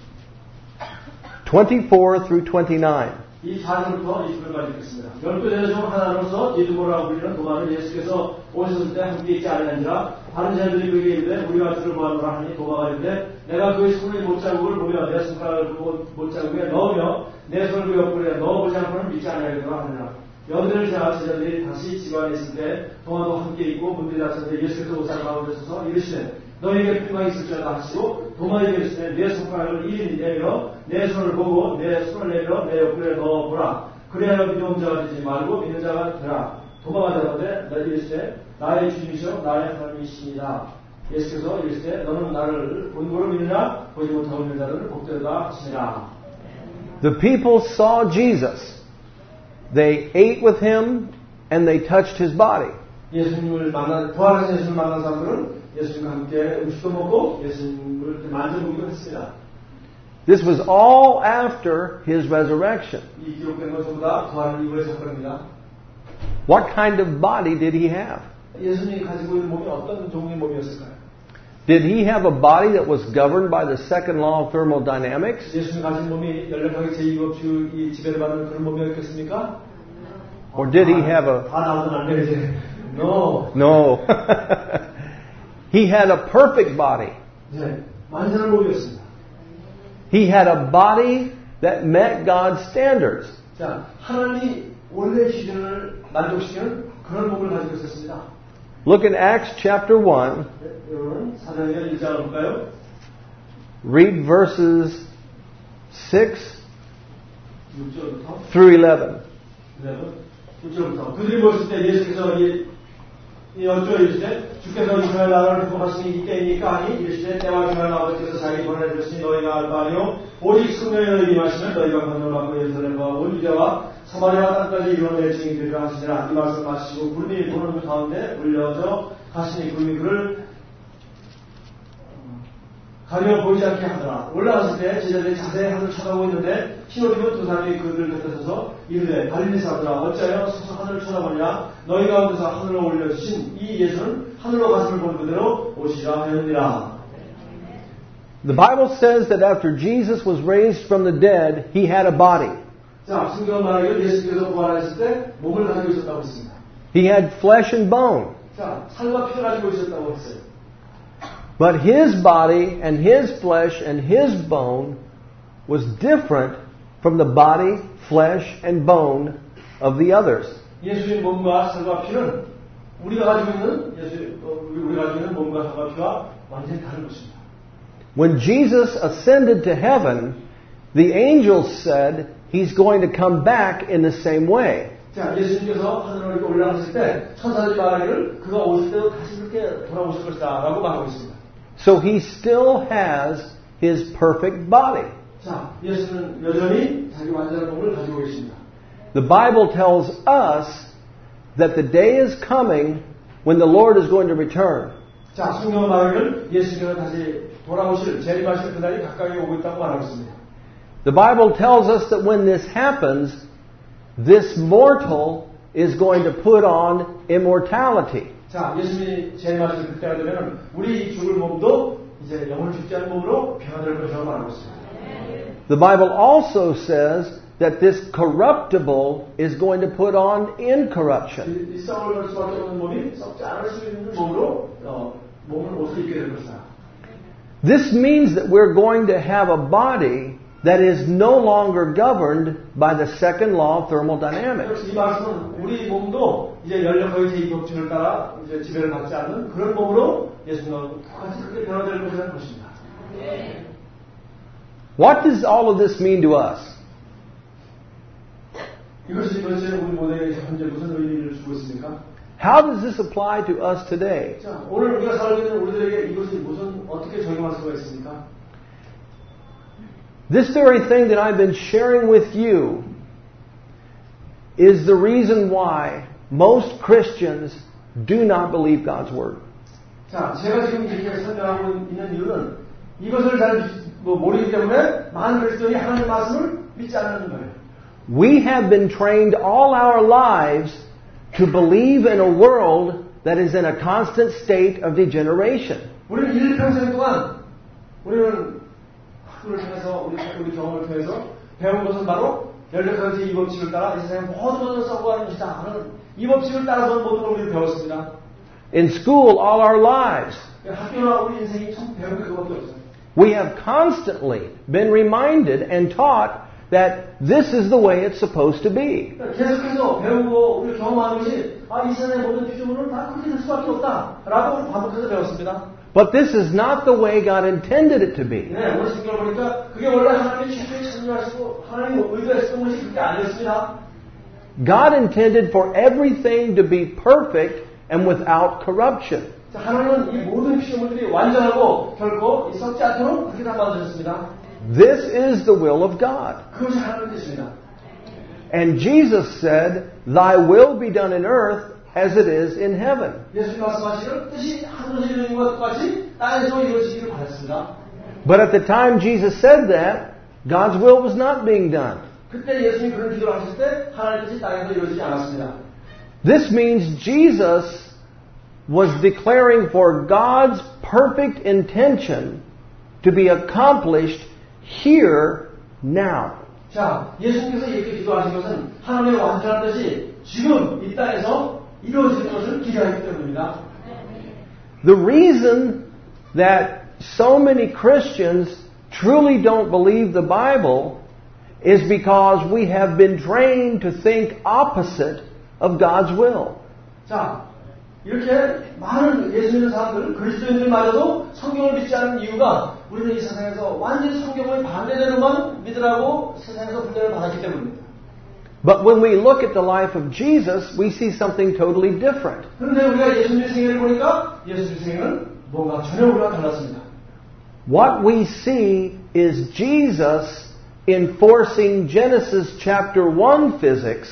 24 through 29. 24절부터 20절까지 읽겠습니다. 12제자 중 하나로서 디두모라고 불리는 도마를 예수께서 오셨을 때 함께 있지 아니하니라. 다른 제자들이 그에게 이르되 우리가 주를 보았노라 하니 도마가 이르되 내가 그의 손의 못자국을 보며 내 손가락을 그 못자국에 넣으며 내 손을 그 옆구리에 넣어보지 않고는 믿지 아니하리라 하느라. 여드를 지나 제자들이 다시 집 안에 있을 때 도마도 함께 있고 문들이 닫혔을 예수께서 오사 가운데 서서 이르시되 너희에게 평강이 있을지어다 하시고 도마에게 이르시되 내 손가락을 이리 내밀어 내 손을 보고 내 손을 내밀어 내 옆구리에 넣어보라. 그래야 믿는 자가 되지 말고 믿는 자가 되라. 도마가 대답하되 너희 이르시되 나의 주님이시여 나의 하나님이시니라. 예수께서 이르시되 너는 나를 본고로 믿느냐 보지 못하고 있는 자들을 복되다 하시니라. The people saw Jesus. They ate with him and they touched his body. 부활하신 예수님을 만난 사람들은 예수님과 함께 음식도 먹고 예수님을 만져보기도 했습니다. This was all after his resurrection. 이 기록된 것 전부 다 부활 이후의 사건입니다. What kind of body did he have? 예수님이 가지고 있는 몸이 어떤 종류의 몸이었을까요? Did he have a body that was governed by the second law of thermodynamics? 예수님이 가진 몸이 열역학의 제2법칙이 지배를 받는 그런 몸이었겠습니까? Or did he have a... 다 나오면 안 되지. No. No. He had a perfect body. 네, 완전한 몸이었습니다. He had a body that met God's standards. 자, 하나님이 원래 기준을 만족시키는 그런 몸을 가지고 있었습니다. Look in Acts chapter 1. 여러분, 사도행전 1장을 볼까요? Read verses 6 6절부터 through 11. 6절부터 그들이 모였을 때 예수께서 여쭈어 이르시되 주께서 이스라엘 나라를 구원하시니 이때이니까 하니 이르시되 때와 주의 아버지께서 자기 보내주시니 너희가 알 바 아니요 오직 성령이 너희에게 임하시면 너희가 권능을 받고 예루살렘과 온 유대와 사마리아 땅까지 이루어낼 증인이 되리라 하시니라. 이 말씀 마치시고 구름이 보는 가운데 올려져 가시니 구름이 그를 가려 보이지 않게 하더라. 올라갔을 때 제자들이 자세히 하늘을 쳐다보고 있는데 흰옷 입은 두 사람이 그들 곁에 서서 이르되 갈릴리 사람들아 어찌하여 서서 하늘을 쳐다보느냐 너희 가운데서 하늘로 올려주신 이 예수는 하늘로 가심을 본 그대로 오시라 하였느니라. The Bible says that after Jesus was raised from the dead, he had a body. 자, 성경은 말하기를 예수께서 부활하셨을 때 몸을 가지고 있었다고 했습니다. He had flesh and bone. 자, 살과 피를 가지고 있었다고 했어요. But his body and his flesh and his bone was different from the body, flesh, and bone of the others. 예수의 몸과 살과 피는 우리가 가지고 있는 몸과 살과 피와 완전히 다른 것입니다. When Jesus ascended to heaven, the angels said he's going to come back in the same way. 자, 예수님께서 하늘로 올라가실 때 천사들이 말하기를 그가 오실 때도 다시 그렇게 돌아오실 것이다 라고 말하고 있습니다. So he still has his perfect body. 자, 예수는 여전히 자기 완전한 몸을 가지고 계십니다. The Bible tells us that the day is coming when the Lord is going to return. 자, 성경은 말하기를 예수님께서 다시 돌아오실 재림하실 그날이 가까이 오고 있다고 말하고 있습니다. The Bible tells us that when this happens, this mortal is going to put on immortality. 자, 예수님이 재림하실 그때가 되면 우리 죽을 몸도 이제 영을 죽지 않은 몸으로 변화될 것이라고 말하고 있습니다. The Bible also says that this corruptible is going to put on incorruption. 이 썩을 걸 수밖에 없는 몸이 썩지 않을 수 있는 몸으로 옷을 입게 될 것이다. This means that we're going to have a body that is no longer governed by the second law of thermodynamics. 이 말씀은 우리 몸도 이제 연력의 제2법칙을 따라 이제 지배를 받지 않는 그런 몸으로 예수님과 똑같이 그렇게 변화될 것이라는 것입니다. What does all of this mean to us? 이것이 도대체 우리 모두에게 현재 무슨 의미를 주고 있습니까? How does this apply to us today? 자, 오늘 우리가 살고 있는 우리들에게 이것이 어떻게 적용할 수가 있습니까? This very thing that I've been sharing with you is the reason why most Christians do not believe God's Word. 자, 제가 지금 이렇게 설명하고 있는 이유는 이것을 잘 모르기 때문에 많은 그리스도인이 하나님의 말씀을 믿지 않는 거예요. We have been trained all our lives to believe in a world that is in a constant state of degeneration. 우리는 일평생 동안 우리는 학교를 통해서 우리 경험을 통해서 배운 것은 바로 연력한 이 법칙을 따라 이 세상 모든 것을 썩어가는 것이다 하는 이 법칙을 따라서 모든 걸 우리는 배웠습니다. In school all our lives, 학교나 우리 인생이 참 배운 게 그것밖에 없어요. we have constantly been reminded and taught that this is the way it's supposed to be. 계속해서 배우고 우리 경험하는 것이 이 세상의 모든 피조물은 다 그렇게 될 수밖에 없다라고 반복해서 배웠습니다. But this is not the way God intended it to be. 네, 오늘 성경을 보니까 그게 원래 하나님이 최초에 창조하시고 하나님이 의도했던 것이 그렇게 아니었습니다. God intended for everything to be perfect and without corruption. 자, 하나님은 이 모든 피조물들이 완전하고 결코 썩지 않도록 그렇게 다 만드셨습니다. This is the will of God. 그것이 하나님의 뜻입니다. And Jesus said, "Thy will be done in earth as it is in heaven." 예수님 말씀하시기를 뜻이 하늘에서 이루어진 것과 똑같이 땅에서 이루어지기를 바랐습니다. But at the time Jesus said that, God's will was not being done. 그때 예수님이 그런 기도를 하실 때 하나님의 뜻이 땅에서 이루어지지 않았습니다. This means Jesus was declaring for God's perfect intention to be accomplished here, now. 자, 예수님께서 이렇게 기도하신 것은 하나님의 완전한 뜻이 지금 이 땅에서 이루어지는 것을 기대하기 때문입니다. The reason that so many Christians truly don't believe the Bible is because we have been trained to think opposite of God's will. 자, 이렇게 많은 예수 믿는 사람들, 그리스도인들마저도 성경을 믿지 않는 이유가 우리는 이 세상에서 완전히 성경의 반대대로만 믿으라고 세상에서 분열을 받았기 때문입니다. But when we look at the life of Jesus, we see something totally different. 그런데 우리가 예수님의 생애를 보니까 예수님의 생애는 뭔가 전혀 우리가 달랐습니다. What we see is Jesus enforcing Genesis chapter 1 physics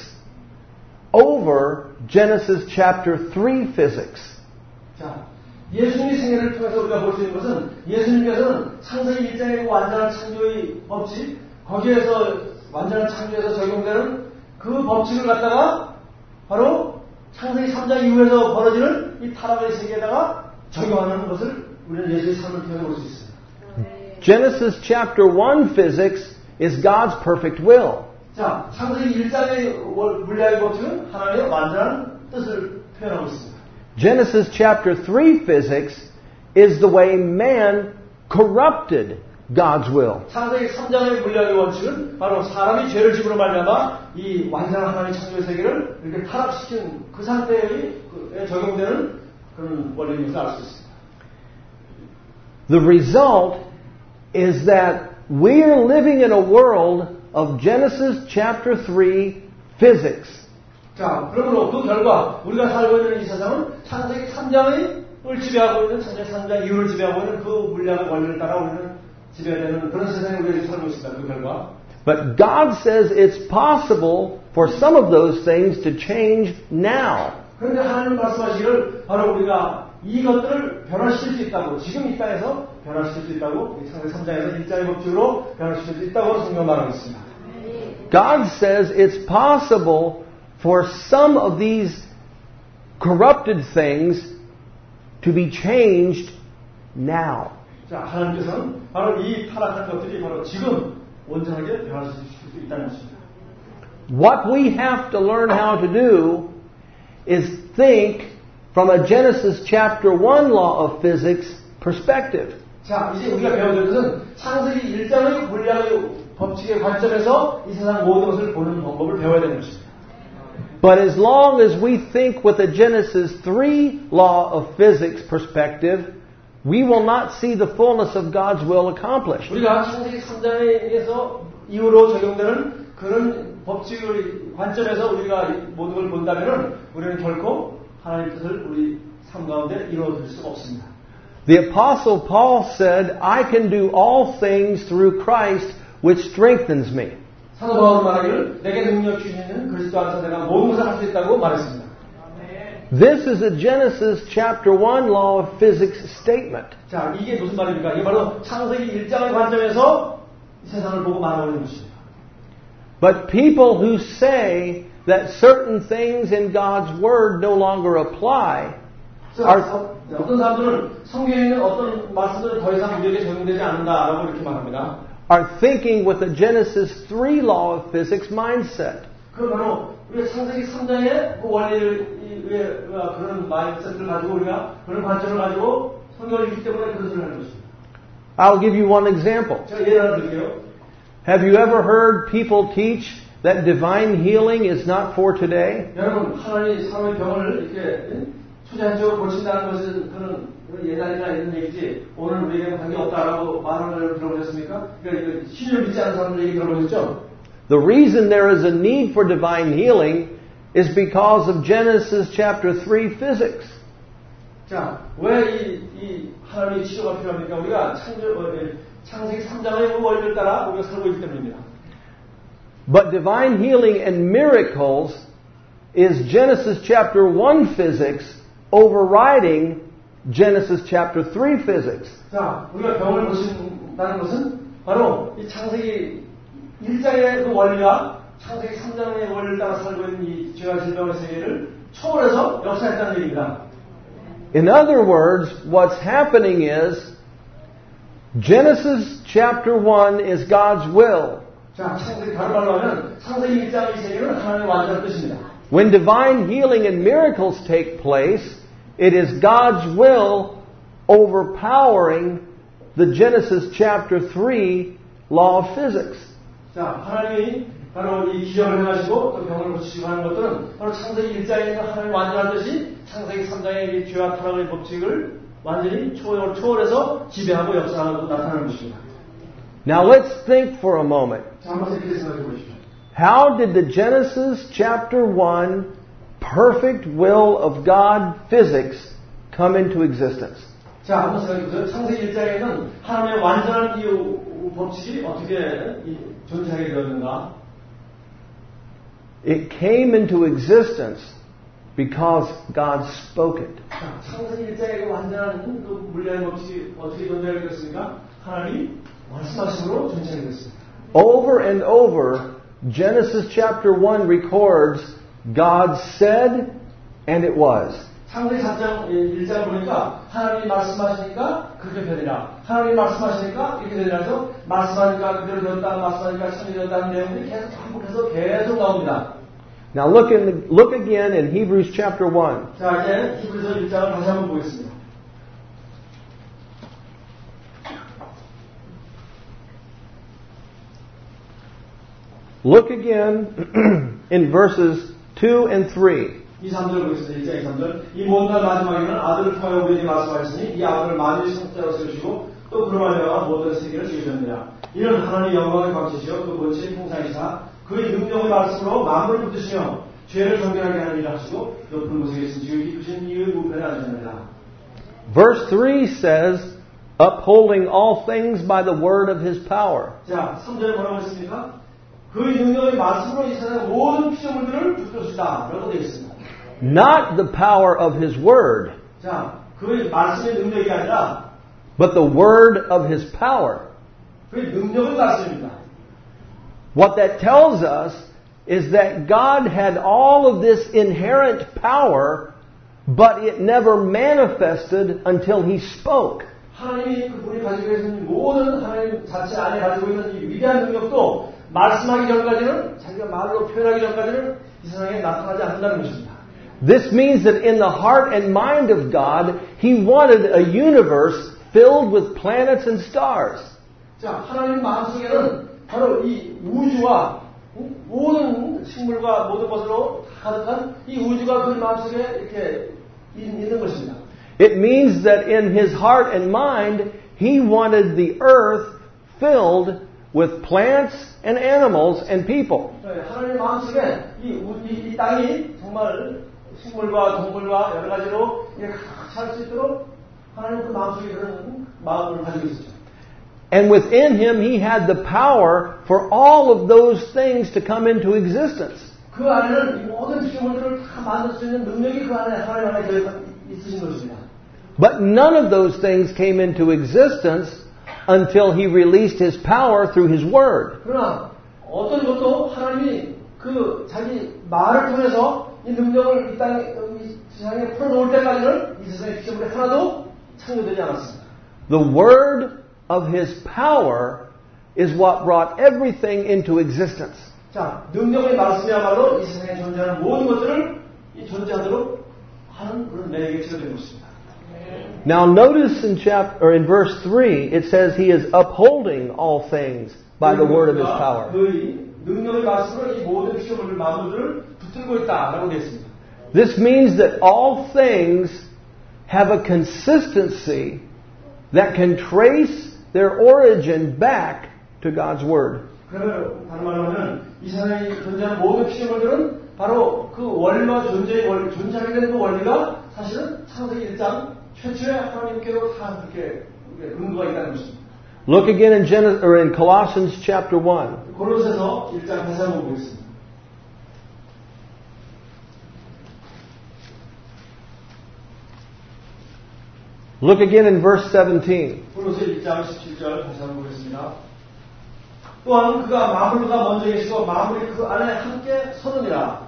over Genesis chapter 3 physics. 자, 예수님의 생애를 통해서 우리가 볼 수 있는 것은 예수님께서는 창세기 1장의 완전한 창조의 법칙, 거기에서 완전한 창조에서 적용되는 그 법칙을 갖다가 바로 창세기 3장 이후에서 벌어지는 이 타락의 세계에다가 적용하는 것을 우리는 예수의 삶을 통해서 볼 수 있습니다. Genesis chapter 1 physics is God's perfect will. 자, 창세기 1장의 물리학의 법칙은 하나님의 완전한 뜻을 표현하고 있습니다. Genesis chapter 3 physics is the way man corrupted God's will. 창세기 3장의 물리학의 원칙은 바로 사람이 죄를 지으로 말미암아 이 완전한 하나님의 창조의 세계를 이렇게 타락시킨 그 상태에 적용되는 그런 원리인 것을 알 수 있습니다. The result is that we're living in a world of Genesis chapter 3 physics. 자, 그러므로 그 결과 우리가 살고 있는 이 세상은 창세기 3장을 지배하고 있는 창세기 3장 이후를 지배하고 있는 그 물리학의 원리를 따라 우리는 지배되는 그런 세상에 우리가 살고 있습니다. 그 결과. But God says it's possible for some of those things to change now. 그런데 하나님 말씀하시기를 바로 우리가 이것들을 변화시킬 수 있다고 지금 이 땅에서 변화시킬 수 있다고 창세기 3장에서 일자의 법칙으로 변화시킬 수 있다고 성경 말하고 있습니다. God says it's possible for some of these corrupted things to be changed now. 자, 하나님께서는 바로 이 타락한 것들이 바로 지금 온전하게 변화시킬 수 있다는 것입니다. What we have to learn how to do is think from a Genesis chapter 1 law of physics perspective. 자, 이제 우리가 배워야 될 것은 창세기 1장의 물리학의 법칙의 관점에서 이 세상 모든 것을 보는 방법을 배워야 되는 것입니다. But as long as we think with a Genesis 3 law of physics perspective, we will not see the fullness of God's will accomplished. 우리가 창세기 3장에서 이후로 적용되는 그런 법칙의 관점에서 우리가 모든 걸 본다면은 우리는 결코 하나님의 뜻을 우리 삶 가운데 이루어질 수가 없습니다. The Apostle Paul said, I can do all things through Christ which strengthens me. 사도 바울은 말하기를 내게 능력 주시는 그리스도 안에서 내가 모든 것을 할 수 있다고 말했습니다. This is a Genesis chapter 1 law of physics statement. 자, 이게 무슨 말입니까? 이게 바로 창세기 1장의 관점에서 이 세상을 보고 말하고 있는 것입니다. But people who say that certain things in God's Word no longer apply are... 어떤 사람들은 성경에 있는 어떤 말씀들은 더 이상 우리에게 적용되지 않는다라고 이렇게 말합니다. are thinking with a Genesis 3 law of physics mindset. 그 바로 우리가 창세기 3장의 그 원리를 그런 마인드셋을 가지고 우리가 그런 관점을 가지고 성경을 읽기 때문에 그런 소리를 하는 것입니다. I'll give you one example. 제가 예를 하나 드릴게요. Have you ever heard people teach that divine healing is not for today? 여러분, 하나님이 사람의 병을 이렇게 초자연적으로 고친다는 것은 그런 예단이나 이런 얘기지 오늘 우리에게는 관계없다라고 말하는 걸 들어보셨습니까? 그러니까 신을 믿지 않는 사람들 얘기 들어보셨죠? The reason there is a need for divine healing is because of Genesis chapter 3 physics. 자, 왜 이 하나님의 치료가 필요합니까? 우리가 창세기 3장의 원리를 따라 우리가 살고 있기 때문입니다. But divine healing and miracles is Genesis chapter 1 physics overriding Genesis chapter 3 physics. 자, 우리가 병을 고친다는 것은 바로 이 창세기 1장의 그 원리와 창세기 3장의 원리를 따라 살고 있는 이 죄와 질병의 세계를 초월해서 역사했다는 얘기입니다. In other words, what's happening is Genesis chapter 1 is God's will. 자, 창세기 다른 말로 하면 창세기 1장의 세계는 하나님의 완전한 뜻입니다. When divine healing and miracles take place, it is God's will overpowering the Genesis chapter 3 law of physics. 자, 하나님이 바로 이 기적을 행하시고 또 병을 고치시고 하는 것들은 바로 창세기 1장에 있는 하나님의 완전한 뜻이 창세기 3장의 이 죄와 타락의 법칙을 완전히 초월해서 지배하고 역사하고 나타나는 것입니다. Now let's think for a moment. 자, 한번 이렇게 생각해 보십시오. How did the Genesis chapter 1 perfect will of God physics come into existence? 자, 한번 생각해 보세요. 창세기 1장에는 하나님의 완전한 이 법칙이 어떻게 존재하게 되었는가? It came into existence because God spoke it. 자, 창세기 1장의 완전한 그 물리학의 법칙이 어떻게 존재하게 되었습니까? 하나님이 말씀하심으로 존재하게 되었습니다. Over and over, Genesis chapter 1 records God said and it was. 창세기 4장 1장 보니까 하나님이 말씀하시니까 그렇게 되리라. 하나님이 말씀하시니까 이렇게 되리라 해서 말씀하니까 그대로 되었다. 말씀하니까 참이 되었다는 내용들이 계속 반복해서 계속 나옵니다. Now look again in Hebrews chapter 1. 자, 이제 히브리서 1장을 다시 한번 보겠습니다. Look again in verses 2 and 3. 2, 3절 보겠습니다. 1장 2, 3절. 이 모든 날 마지막에는 아들을 통하여 우리에게 말씀하셨으니 이 아들을 만유의 성자로 세우시고 또 그로 말미암아 모든 세계를 지으셨느니라. 이는 하나님의 영광의 광채시여 그 본체의 풍상이사 그의 능력의 말씀으로 만물을 붙드시며 죄를 정결하게 하는 일을 하시고 높은 곳에 계신 지극히 크신 이의 우편에 앉으셨느니라. Verse 3 says, upholding all things by the word of his power. 자, 3절에 뭐라고 했습니까? 그의 능력의 말씀으로 이 세상의 모든 피조물들을 붙드시다 라고 되어 있습니다. Not the power of his word, 자, 그의 말씀의 능력이 아니라 but the word of his power. 그의 능력의 말씀입니다. What that tells us is that God had all of this inherent power, but it never manifested until he spoke. 하나님이 그분이 가지고 계신 모든 하나님 자체 안에 가지고 있는 이 위대한 능력도 말씀하기 전까지는 자기가 말로 표현하기 전까지는 이 세상에 나타나지 않는다는 것입니다. This means that in the heart and mind of God, He wanted a universe filled with planets and stars. 자, 하나님 마음속에는 바로 이 우주와 모든 식물과 모든 것으로 가득한 이 우주가 그 마음속에 이렇게 있는 것입니다. It means that in His heart and mind, He wanted the earth filled with plants and animals and people. 하나님 마음속에 이 땅이 정말 식물과 동물과 여러 가지로 살 수 있도록 하나님 그 마음속에 그런 마음을 가지고 있었죠. And within Him, He had the power for all of those things to come into existence. 그 안에는 이 모든 피조물들을 다 만들 수 있는 능력이 그 안에 하나님 안에 있으신 것입니다. But none of those things came into existence until He released His power through His Word. 그러나 어떤 것도 하나님이 그 자기 말을 통해서 이 능력을 이 땅에 이 세상에 풀어놓을 때까지는 이 세상의 피조물이 하나도 창조되지 않았습니다. The Word of His power is what brought everything into existence. 자, 능력의 말씀이야말로 이 세상에 존재하는 모든 것들을 이 존재하도록 하는 그런 매개체가 된 것입니다. Now notice in verse 3 it says He is upholding all things by the word of His power. 그 능력의 말씀으로 이 모든 피조물들 만물들을 붙들고 있다라고 되어 있습니다. This means that all things have a consistency that can trace their origin back to God's word. 그러면 다른 말로 하면 이 세상에 존재하는 모든 피조물들은 바로 그 원리와 존재하게 된 그 원리가 사실은 창세기 1장 최초의 하나님께로 다 그렇게 근거가 있다는 것입니다. Look again in Colossians chapter 1. 골로새서 1장 다시 한번 보겠습니다. Look again in verse 17. 골로새 1장 17절 다시 한번 보겠습니다. 또한 그가 만물보다 먼저 계시고 만물이 그 안에 함께 서느니라.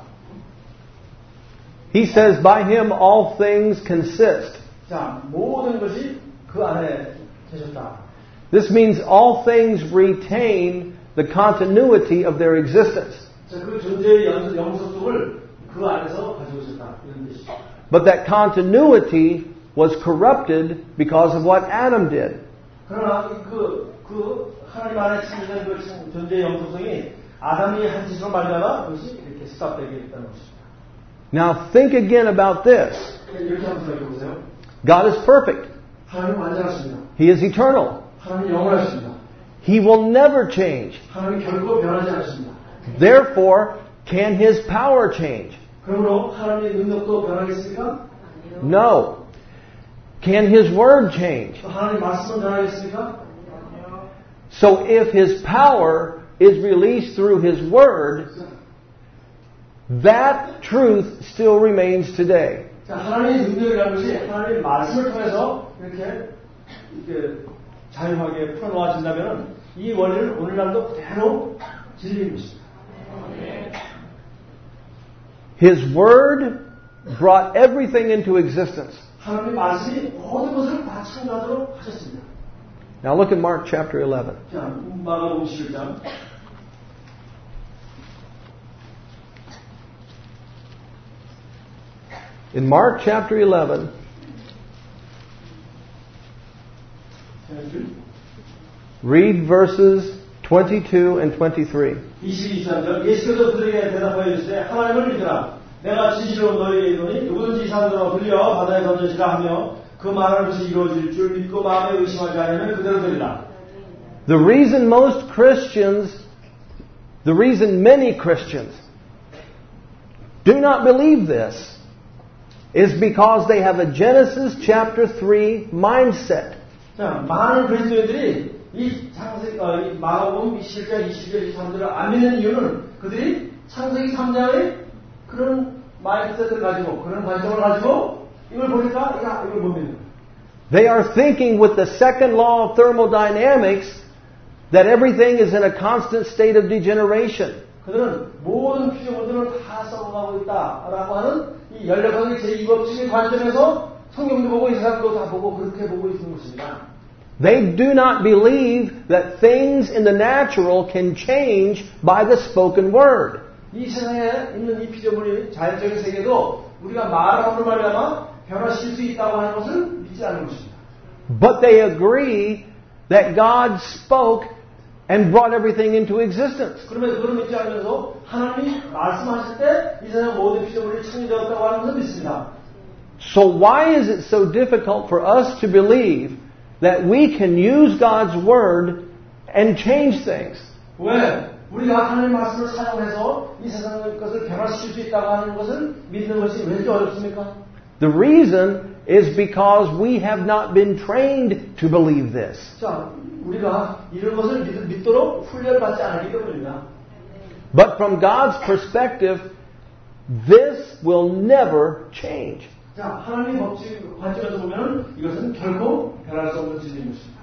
He says, by Him all things consist. 자, 모든 것이 그 안에 계셨다. This means all things retain the continuity of their existence. 자, 그 존재의 영속성을 그 안에서 가지고 있었다. 이런 뜻이죠. But that continuity was corrupted because of what Adam did. 그러나 그 하나님 안에 창조된 그 존재의 영속성이 아담이 한 짓으로 말미암아 그것이 이렇게 스탑되게 됐다는 것입니다. Now think again about this. 이렇게 한번 생각해 보세요. God is perfect. 하나님 완전하십니다. He is eternal. 하나님 영원하십니다. He will never change. 하나님 결코 변하지 않으십니다. Therefore, can His power change? 그러므로 하나님의 능력도 변하겠습니까? No. Can His word change? 하나님 말씀은 변하겠습니까? So if His power is released through His word, that truth still remains today. 자, 하나님의 능력이라는 것이 하나님의 말씀을 통해서 이렇게 자유하게 풀어놓아진다면 이 원리는 오늘날도 그대로 진리인 것입니다. His word brought everything into existence. 하나님의 말씀이 모든 것을 다 창조하도록 하셨습니다. Now look at Mark chapter 11. 자, 마가복음 11장. In Mark chapter 11, read verses 22 and 23. 22절 예수께서 그들에게 대답하여 이르시되 하나님을 믿으라. 내가 진실로 너희에게 이르노니 누구든지 산으로 들려 바다에 던져지라 하며 그 말하는 것이 이루어질 줄 믿고 마음에 의심하지 않으면 그대로 되리라. The reason many Christians do not believe this is because they have a Genesis chapter 3 mindset. 자, 많은 그리스도인들이 이 마가복음 21장 22절 23절을 안 믿는 이유는 그들이 창세기 3장의 그런 마인드셋을 가지고 그런 관점을 가지고 이걸 보니까 이걸 못 믿는 거예요. They are thinking with the second law of thermodynamics that everything is in a constant state of degeneration. 그들은 모든 피조물들은 다 썩어가고 있다라고 하는 이 연력학의 제2법칙의 관점에서 성경도 보고 이 세상도 다 보고 그렇게 보고 있는 것입니다. They do not believe that things in the natural can change by the spoken word. 이 세상에 있는 이 피조물이 자연적인 세계도 우리가 말함으로 말미암아 변화시킬 수 있다고 하는 것을 믿지 않는 것입니다. But they agree that God spoke and brought everything into existence. 그러면 그걸 믿지 않으면서 하나님이 말씀하실 때 이 세상 모든 피조물이 창조되었다고 하는 것을 믿습니다. So why is it so difficult for us to believe that we can use God's word and change things? 왜? 우리가 하나님 말씀을 사용해서 이 세상의 것을 변화시킬 수 있다고 하는 것을 믿는 것이 왜 이렇게 어렵습니까? The reason is because we have not been trained to believe this. 자, 우리가 이런 것을 믿도록 훈련받지 않았기 때문입니다. But from God's perspective, this will never change. 자, 하나님의 법칙 관점에서 보면 이것은 결코 변할 수 없는 진리인 것입니다.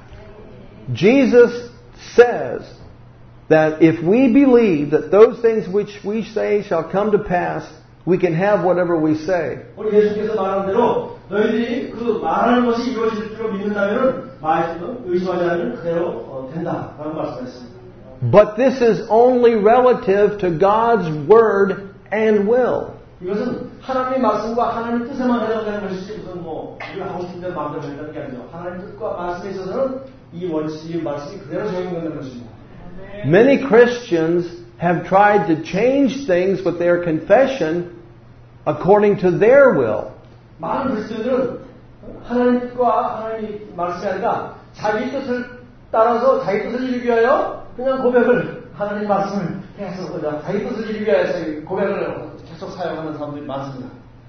Jesus says that if we believe that those things which we say shall come to pass, we can have whatever we say. 우리 예수께서 말한 대로 너희들이 그 말하는 것이 이루어질 줄 믿는다면 말씀은 의심하지 않으면 그대로 된다라는 말씀했습니다. But this is only relative to God's word and will. 이것은 하나님의 말씀과 하나님의 뜻에만 해당되는 것이지 무슨 우리가 하고 싶은 대로 마음대로 한다는 게 아니죠. 하나님 뜻과 말씀에 있어서는 이 원칙, 이 말씀이 그대로 적용되는 것입니다. Many Christians have tried to change things with their confession according to their will. 많은 그리스도인들은 하나님 뜻과 하나님의 말씀이 아니라 자기 뜻을 따라서 자기 뜻을 이루기 위하여 그냥 고백을 하나님 말씀을 계속 자기 뜻을 이루기 위하여 고백을 계속 사용하는 사람들이 많습니다.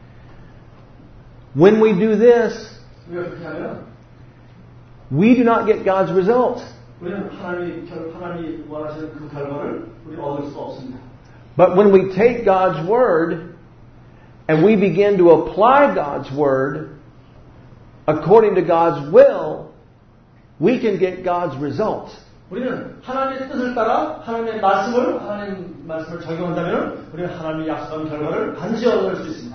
When we do this, 우리가 그렇게 하면 we do not get God's results. 우리는 하나님이 원하시는 그 결과를 우리는 얻을 수 없습니다. But when we take God's word and we begin to apply God's word according to God's will, we can get God's results. 우리는 하나님의 뜻을 따라 하나님의 말씀을 적용한다면 우리는 하나님이 약속한 결과를 반드시 얻을 수 있습니다.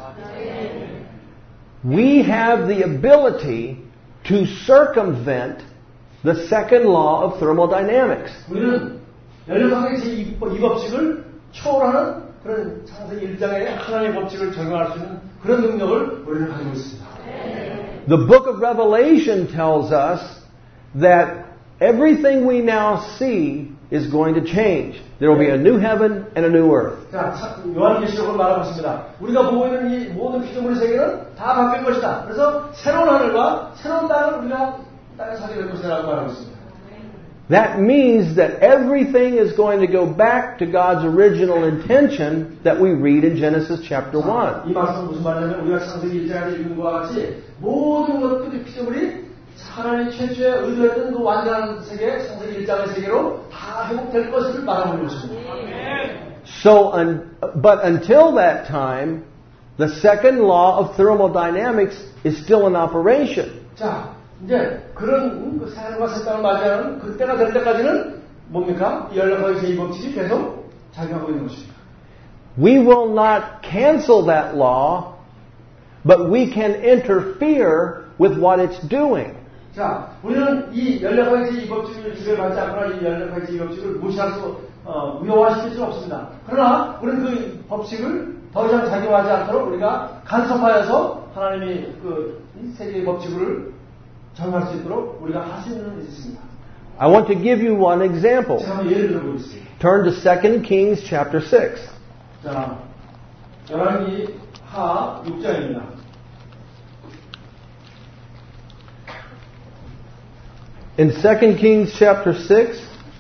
We have the ability to circumvent the second law of thermodynamics. 우리는 연력학의 제2법칙을 초월하는 그런 창세기 1장의 하나님의 법칙을 적용할 수 있는 그런 능력을 우리는 가지고 있습니다. The book of Revelation tells us that everything we now see is going to change. There will be a new heaven and a new earth. 자, 요한계시록은 말하고 있습니다. 우리가 보고 있는 이 모든 피조물의 세계는 다 바뀔 것이다. 그래서 새로운 하늘과 새로운 땅을 우리가 땅에 살게 될 것이라고 말하고 있습니다. That means that everything is going to go back to God's original intention that we read in Genesis chapter 1. 이 말씀은 무슨 말이냐면 우리가 창세기 1장에 읽은 것과 같이 모든 것들이 피조물이 하나님 최초에 의도했던 그 완전한 세계, 창세기 1장의 세계로 다 회복될 것을 말하고 있는 것입니다. So, but until that time, the second law of thermodynamics is still in operation. 자, 이제 그런 그 사랑과 색깔을 맞이하는 그때가 될 때까지는 뭡니까? 연락하기 제2법칙이 계속 작용하고 있는 것입니다. We will not cancel that law, but we can interfere with what it's doing. 자, 우리는 이 연락하기 제2법칙을 지배받지 않거나 이 연락하기 제2법칙을 무시할 수, 위협화시킬 수는 없습니다. 그러나 우리는 그 법칙을 더 이상 작용하지 않도록 우리가 간섭하여서 하나님이 그 세계의 법칙을 정할 수 있도록 우리가 할 수 있는 일이 있습니다. I want to give you one example. 제가 한번 예를 들어보겠습니다. Turn to 2 Kings chapter 6. 자, 열왕기 하 6장입니다. In 2 Kings chapter 6,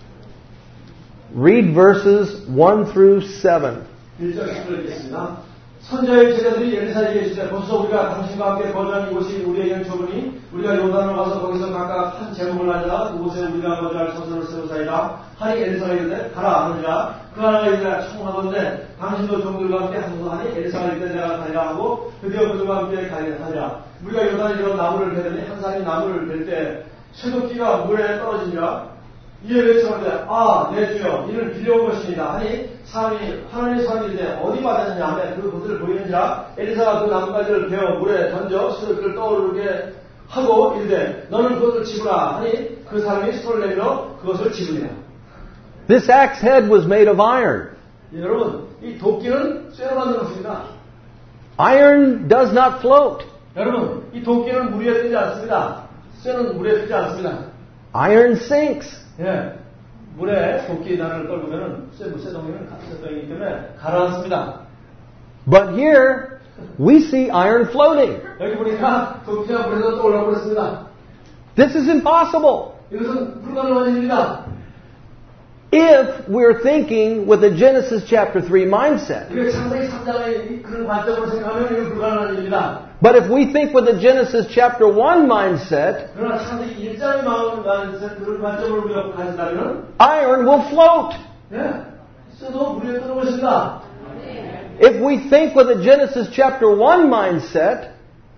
read verses 1 through 7. 1절 10절 읽겠습니다. 선자의 제자들이 엘리사에게 이르시되 보소서 우리가 당신과 함께 거주한 이곳이 우리에게는 좁으니 우리가 요단을 가서 거기서 각각 한 제목을 가져다 그곳에 우리가 거주할 서서를 세우사이다 하니 엘리사가 이르되 가라 하느니라. 그 하나가 이르되 청하건대 당신도 종들과 함께 하소서 하니 엘리사가 이르되 내가 가리라 하고 드디어 그들과 함께 가리라. 우리가 요단에 이런 나무를 베더니 한 사람이 나무를 벨 때 쇠도끼가 물에 떨어지니라. 이에 외쳐오되 내 주여 이를 빌려온 것입니다 하니 하나님의 사람이 이르되 어디 맞았느냐 하며 그것을 보이는지라. 엘리사가 그 나뭇가지를 베어 물에 던져 쇠도끼를 떠오르게 하고 이르되 너는 그것을 집으라 하니 그 사람이 손을 내밀어 그것을 집으니라. This axe head was made of iron. 여러분, 이 도끼는 쇠로 만든 것입니다. Iron does not float. 여러분, 이 도끼는 물 위에 뜨지 않습니다. 쇠는 물에 뜨지 않습니다. Iron sinks. 예, 물에 도끼 단을 떨구면은 쇠덩이는 쇠덩이기 때문에 가라앉습니다. But here we see iron floating. 여기 보니까 도끼가 물에서 떠올라 버렸습니다. This is impossible. 이것은 불가능한 일입니다. If we're thinking with a Genesis chapter 3 mindset. 이게 창세기 3장의 그런 관점으로 생각하면 이건 불가능한 일입니다. But if we think with the Genesis chapter 1 mindset, 그러나 창세기 1장의 mindset 그런 관점으로 우리가 가진다면 iron will float. 예, 쇠도 물 위에 뜨는 것입니다. If we think with the Genesis chapter 1 mindset,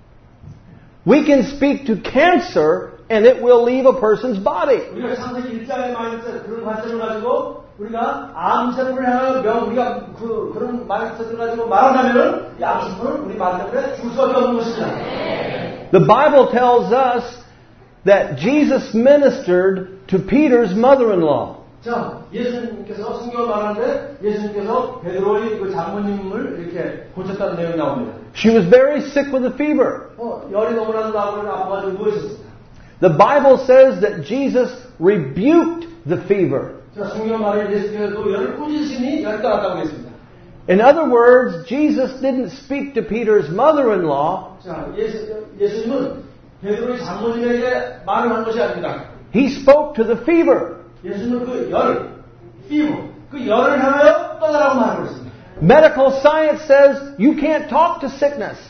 we can speak to cancer and it will leave a person's body. 우리가 창세기 1장의 마인드셋 그런 관점을 가지고 우리가 암세포를 향하여 우리가 그런 마인드셋을 가지고 말한다면은 이 암세포는 우리 말 때문에 죽을 수밖에 없는 것입니다. The Bible tells us that Jesus ministered to Peter's mother-in-law. 자, 예수님께서 성경을 말하는데 예수님께서 베드로의 그 장모님을 이렇게 고쳤다는 내용이 나옵니다. She was very sick with a fever. 열이 너무나도 나고 아파가지고 누워 있었습니다. The Bible says that Jesus rebuked the fever. 자, 성경 말에 예수님께서도 열을 꾸짖으시니 열이 떠났다고 했습니다. In other words, Jesus didn't speak to Peter's mother-in-law. 자, 예수님은 베드로의 장모님에게 말을 한 것이 아닙니다. He spoke to the fever. 예수님은 그 열, fever, 그 열을 향하여 떠나라고 말하고 있습니다. Medical science says you can't talk to sickness.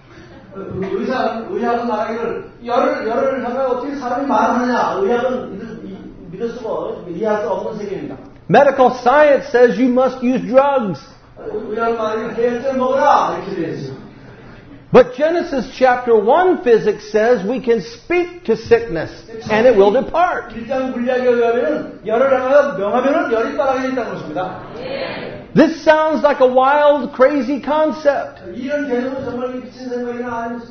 의학은 말하기를 열을 향하여 어떻게 사람이 말하느냐. 의학은 믿을 수가 이해할 수 없는 세계입니다. Medical science says you must use drugs. 의학은 말하기를 해열제를 먹으라 이렇게 되어 있어요. But Genesis chapter 1 physics says we can speak to sickness and it will depart. 1장 물리학에 의하면 열을 향하여 명하면 열이 떠나게 된다는 것입니다. This sounds like a wild, crazy concept. 이런 개념은 정말 미친 생각이나 아니면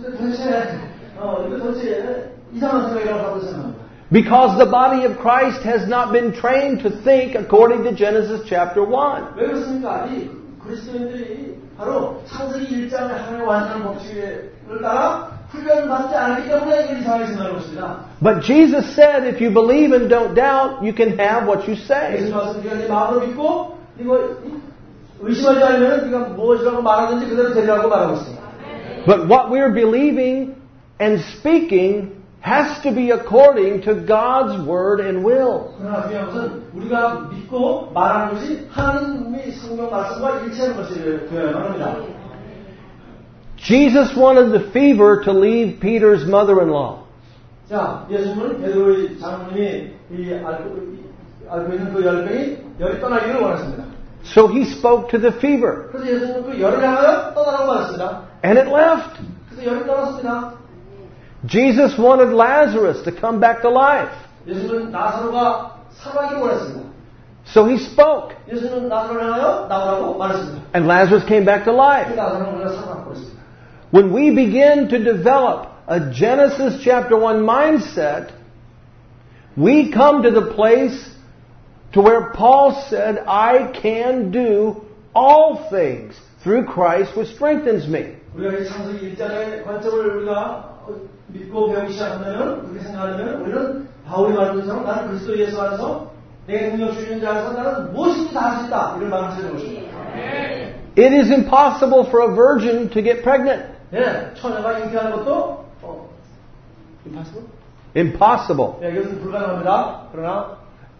도대체 이상한 생각이라고 하고 생각합니다. Because the body of Christ has not been trained to think according to Genesis chapter 1. 왜 그렇습니까? 이 그리스도인들이 바로 창세기 1장의 하나님의 완전한 법칙을 따라 훈련받지 않았기 때문에 이걸 이상하게 생각하는 것입니다. But Jesus said, if you believe and don't doubt, you can have what you say. 예수님 말씀 네가 네 마음으로 믿고 이거 의심하지 않으면 네가 무엇이라고 말하든지 그대로 되리라고 말하고 있습니다. But what we're believing and speaking has to be according to God's word and will. 그러나 중요한 것은 우리가 믿고 말하는 것이 하나님의 성경 말씀과 일치하는 것이 되어야만 합니다. Jesus wanted the fever to leave Peter's mother-in-law. 자, 예수님은 베드로의 장모님이 앓고 있는 그 열병이 열이 떠나기를 원하십니다. So he spoke to the fever. 그래서 예수님은 그 열을 향하여 떠나라고 말했습니다. And it left. 그래서 열이 떠났습니다. Jesus wanted Lazarus to come back to life. 예수님은 나사로가 살아나기를 원했습니다. So he spoke. 예수님은 나사로를 향하여 나오라고 말했습니다. And Lazarus came back to life. 나사로가 살아나고 있습니다. When we begin to develop a Genesis chapter 1 mindset, we come to the place to where Paul said, I can do all things through Christ which strengthens me. 우리가 이 창세기 1장의 관점을 우리가 믿고 배우기 시작하면, 그렇게 생각하면 우리는 바울이 말한 것처럼 나는 그리스도 예수 안에서 내 능력 주시는 자 안에서 나는 무엇이든지 다 할 수 있다. 이런 마음을 가지는 것입니다. It is impossible for a virgin to get pregnant. 네, 처녀가 잉태하는 것도 impossible? Impossible. 네, 이것은 불가능합니다. 그러나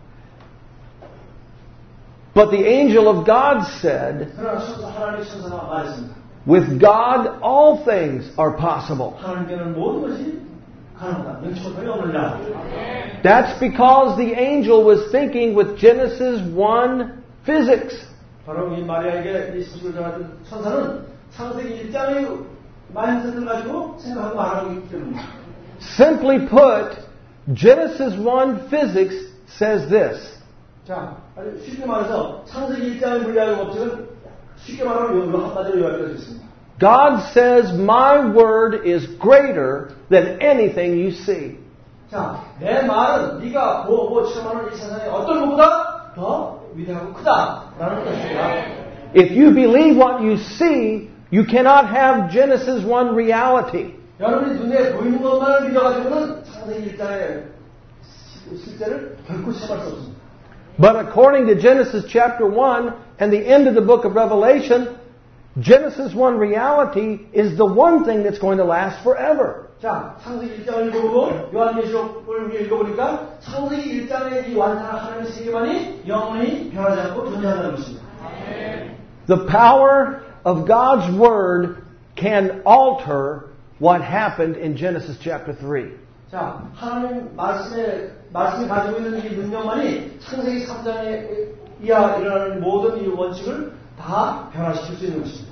But the angel of God said, 하나님의 천사가 말했습니다. with God all things are possible. 하나님께는 모든 것이 가능하다. 능치못함이 없느니라. That's because the angel was thinking with Genesis 1 physics. 바로 이 마리아에게 이 소식을 전하던 천사는 창세기 1장의 마인드셋을 가지고 생각하고 말하고 있기 때문입니다. Simply put, Genesis 1 physics says this. 자, 아주 쉽게 말해서 창세기 1장의 물리학의 법칙은 쉽게 말하면 한마디로 요약될 수 있습니다. God says, my word is greater than anything you see. 자, 내 말은 네가 보고 체험하는 이 세상에 어떤 것보다 더 위대하고 크다라는 것입니다. If you believe what you see, you cannot have Genesis 1 reality. 여러분이 눈에 보이는 것만을 믿어가지고는 창세기 1장의 실제를 결코 체험할 수 없습니다. But according to Genesis chapter 1 and the end of the book of Revelation, Genesis 1 reality is the one thing that's going to last forever. 자, 창세기 1장을 읽어보고 요한계시록을 읽어보니까 창세기 1장의 이 완전한 하나님의 세계만이 영원히 변하지 않고 존재한다는 것입니다. The power of God's Word can alter what happened in Genesis chapter 3. 자, 하나님 말씀이 가지고 있는 이 능력만이 창세기 3장에 이하 일어나는 모든 이 원칙을 다 변화시킬 수 있는 것입니다.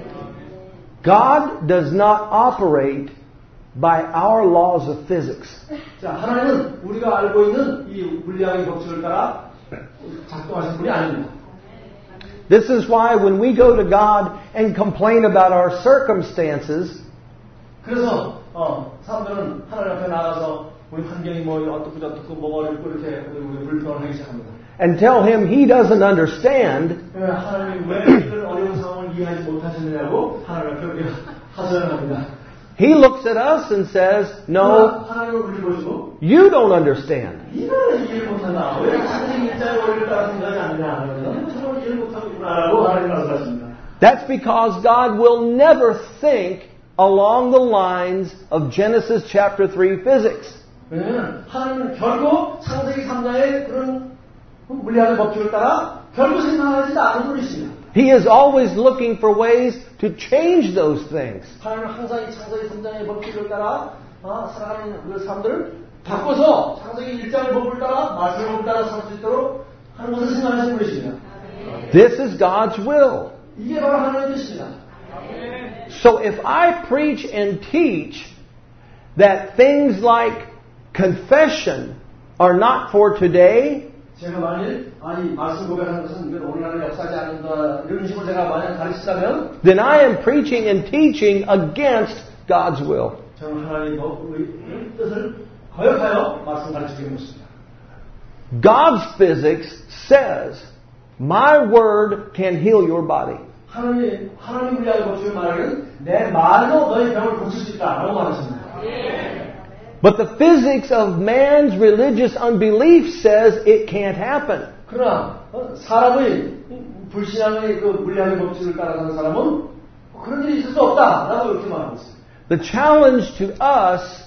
God does not operate by our laws of physics. 자, 하나님은 우리가 알고 있는 이 물리학의 법칙을 따라 작동하신 분이 아닙니다. This is why when we go to God and complain about our circumstances, 그래서 사람들은 하나님 앞에 나가서 우리 환경이 뭐 어떻고 뭐가 어렵고 이렇게 우리 불평을 하기 시작합니다. and tell Him He doesn't understand, 하나님이 왜 이런 어려운 상황을 이해하지 못하시느냐고 하나님 앞에 우리가 하소연을 합니다. He looks at us and says, no, 하나님을 우리 보시고 you don't understand. 이거는 이해를 못한다. 왜 창세기 일자의 원리를 따라 생각하지 않느냐. 정말 이해를 못하겠구나라고 하나님 말씀하십니다. That's because God will never think along the lines of Genesis chapter 3 physics. 왜냐하면 하나님은 결코 창세기 3장의 그런 물리학의 법칙을 따라 결코 생각하지 않는 분이십니다. He is always looking for ways to change those things. 하나님은 항상 이 창세기 3장의 법칙을 따라 살아가는 그 사람들을 바꿔서 창세기 1장의 법을 따라 말씀의 법을 따라 살 수 있도록 하는 것을 생각하시는 분이십니다. This is God's will. 이게 바로 하나님의 뜻입니다. So if I preach and teach that things like confession are not for today, 제가 만일 말씀 고백하는 것은 이건 오늘날에 역사하지 않는다 이런 식으로 제가 만약 가르치다면 then I am preaching and teaching against God's will. 저는 하나님의 뜻을 거역하여 말씀 가르치게 된 것입니다. God's physics says, my word can heal your body. 하나님 물리학의 법칙을 말하기는 내 말로 너의 병을 고칠 수 있다라고 말하십니다. But the physics of man's religious unbelief says it can't happen. 그러나 사람의 불신앙의 그 물리학의 법칙을 따라가는 사람은 그런 일이 있을 수 없다라고 이렇게 말하고 있습니다. The challenge to us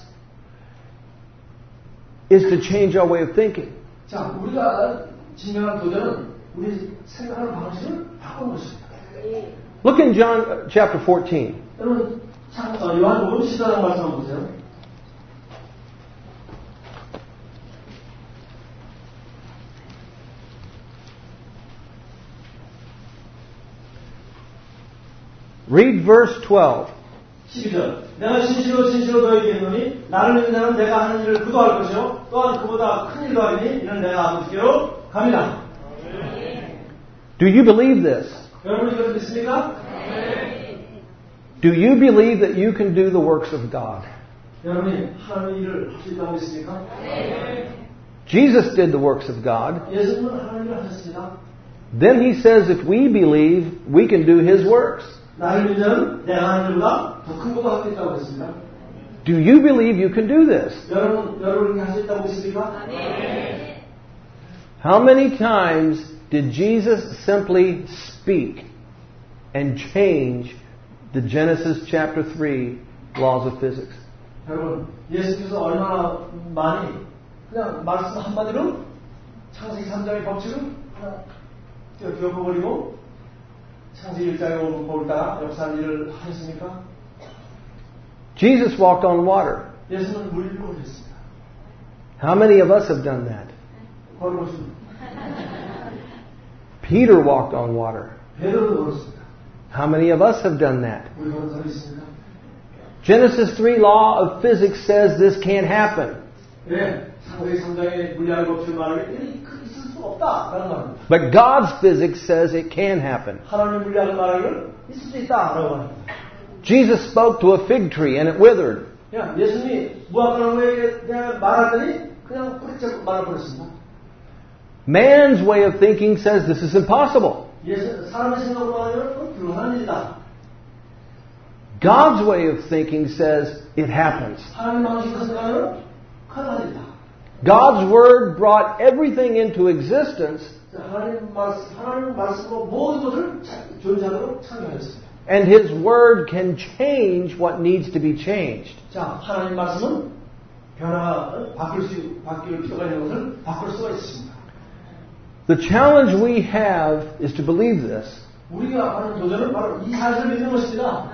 is to change our way of thinking. 자, 우리가 진정한 도전은 우리 생각하는 방식을 바꾸는 것입니다. Look in John chapter 14. 여러분, 요한복음 14장 말씀 한번 보세요. Read verse 12. 12절. 내가 진실로 너에게 이르노니 나를 믿는 자는 내가 하는 일을 그도 할 것이요 또한 그보다 큰 일도 하리니 이는 내가 아버지께로 갑니다. Do you believe this? 여러분 이것을 믿습니까? Do you believe that you can do the works of God? 여러분이 하나님의 일을 할 수 있다고 믿습니까? Jesus did the works of God. 예수님은 하나님의 일을 하셨습니다. Then he says if we believe, we can do his works. 나를 믿는 자는 내가 하는 일보다 더 큰 것도 할 수 있다고 했습니다. Do you believe you can do this? 여러분이 할 수 있다고 믿습니까? How many times did Jesus simply speak and change the Genesis chapter 3 laws of physics? 여러분, 예수께서 얼마나 많이 그냥 말씀 한마디로 창세기 3장의 법칙을 하나 덮어버리고 창세기 1장의 법을 따라 역사한 일을 하셨습니까? Jesus walked on water. 예수는 물 위로 걸으셨습니다. How many of us have done that? 걸으셨습니다. Peter walked on water. 베드로도 걸었습니다. How many of us have done that? 우리 걸은 사람이 있습니다. Genesis 3 law of physics says this can't happen. 네, 창세기 3장의 물리학의 법칙을 말하면 있을 수 없다라는 말입니다. But God's physics says it can happen. 하나님의 물리학을 말하기를 있을 수 있다라고 말합니다. Jesus spoke to a fig tree and it withered. 야, 예수님이 무화과나무에 대해 말하더니 그냥 뿌리째 말아버렸습니다. Man's way of thinking says this is impossible. 사람의 생각으로 말하면 불가능한 일이다. God's way of thinking says it happens. 하나님 방식으로 생각하면 가능한 일이다. God's word brought everything into existence, 하나님 말씀으로 모든 것을 존재하도록 창조하였습니다. and His word can change what needs to be changed. 자, 하나님 말씀은 바뀔 필요가 있는 것을 바꿀 수가 있습니다. The challenge we have is to believe this. 우리가 하는 도전은 바로 이 사실을 믿는 것입니다.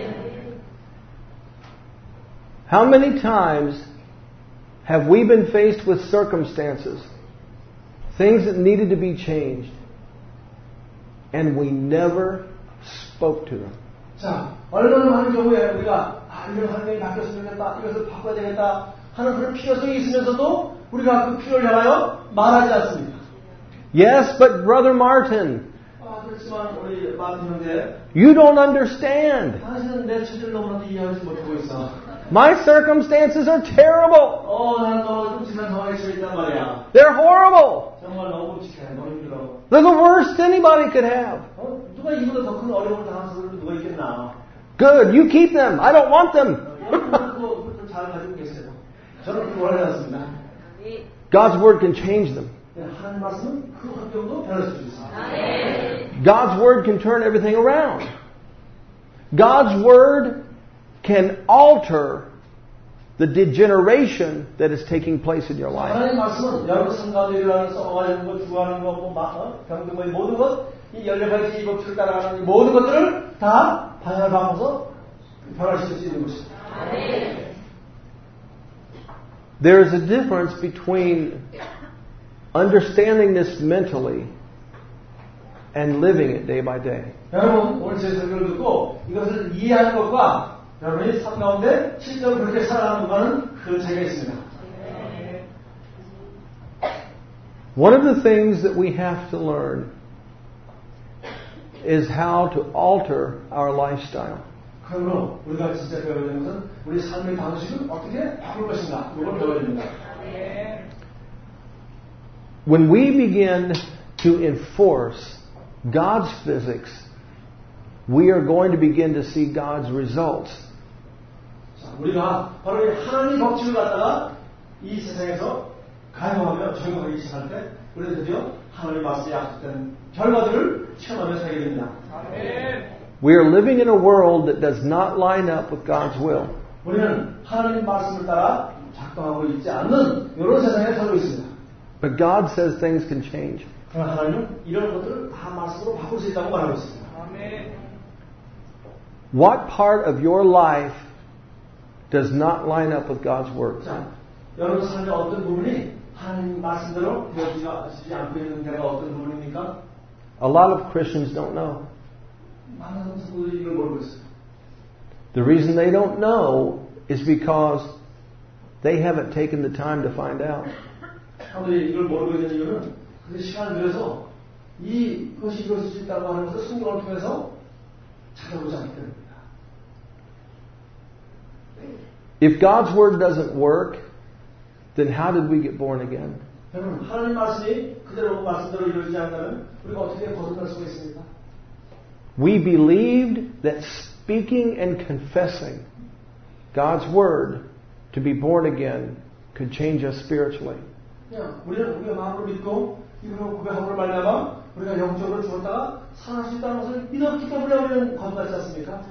How many times have we been faced with circumstances, things that needed to be changed, and we never spoke to them? 자, 얼마나 많은 경우에 우리가 이런 환경이 바뀌었으면 되겠다, 이것을 바꿔야 되겠다 하는 그런 필요성이 있으면서도 우리가 그 필요를 향하여 말하지 않습니다. Yes, but Brother Martin, 그렇지만 우리 마틴 형제, you don't understand. 당신은 내 처지를 너무나도 이해하지 못하고 있어. My circumstances are terrible. 난 너무 끔찍한 상황에 처해 있단 말이야. They're horrible. 정말 너무 끔찍해, 너무 힘들어. They're the worst anybody could have. 누가 이보다 더 큰 어려움을 당한 사람이 누가 있겠나? Good, you keep them. I don't want them. 그것도 잘 가지고 계세요. 저는 그걸 원하지 않습니다. God's word can change them. 하나님 말씀은 그 환경도 변화시킬 수 있습니다. God's word can turn everything around. God's word can alter the degeneration that is taking place in your life. 하나님 말씀은 여러분 삶 가운데 일어나는 썩어가는 것, 죽어가는 것, 병든 모든 것, 이 18가지 법칙을 따라가는 이 모든 것들을 다 방향을 바꿔서 변화시킬 수 있는 것입니다. There is a difference between understanding this mentally and living it day by day. 여러분, 오늘 제 설교를 듣고 이것을 이해하는 것과 여러분이 삶 가운데 실제로 그렇게 살아가는 것과는 큰 차이가 있습니다. One of the things that we have to learn is how to alter our lifestyle. 그러므로 우리가 진짜 배워야 되는 것은 우리 삶의 방식을 어떻게 바꿀 것인가, 이걸 배워야 됩니다. When we begin to enforce God's physics we are going to begin to see God's results. 자, 우리가 바로 이 하나님의 법칙을 갖다가 이 세상에서 가용하며 적용하기 시작할 때 우리는 드디어 하나님의 말씀에 약속된 결과들을 체험하며 살게 됩니다. We are living in a world that does not line up with God's will. 우리는 하나님의 말씀을 따라 작동하고 있지 않는 이런 세상에 살고 있습니다. But God says things can change. 그러나 하나님은 이런 것들을 다 말씀으로 바꿀 수 있다고 말하고 있습니다. What part of your life does not line up with God's word? 자, 여러분 삶의 어떤 부분이 하나님 말씀대로 되어지지 않고 있는 데가 어떤 부분입니까? A lot of Christians don't know. 많은 성도들이 이걸 모르고 있어요. The reason they don't know is because they haven't taken the time to find out. 사람들이 이걸 모르고 있는 이유는 그 시간을 들여서 이것이 이루어질 수 있다고 하는 것을 성경을 통해서 찾아보지 않기 때문입니다. If God's word doesn't work, then how did we get born again? 여러분, 하나님 말씀이 그대로 말씀대로 이루어지지 않는다면 우리가 어떻게 거듭날 수가 있습니까? We believed that speaking and confessing God's word to be born again could change us spiritually. 우리는 우리가 마음으로 믿고 이거로 고백함으로 말미암아 우리가 영적으로 죽었다가 살아날 수 있다는 것을 믿었기 때문에 우리는 거듭나지 않습니까?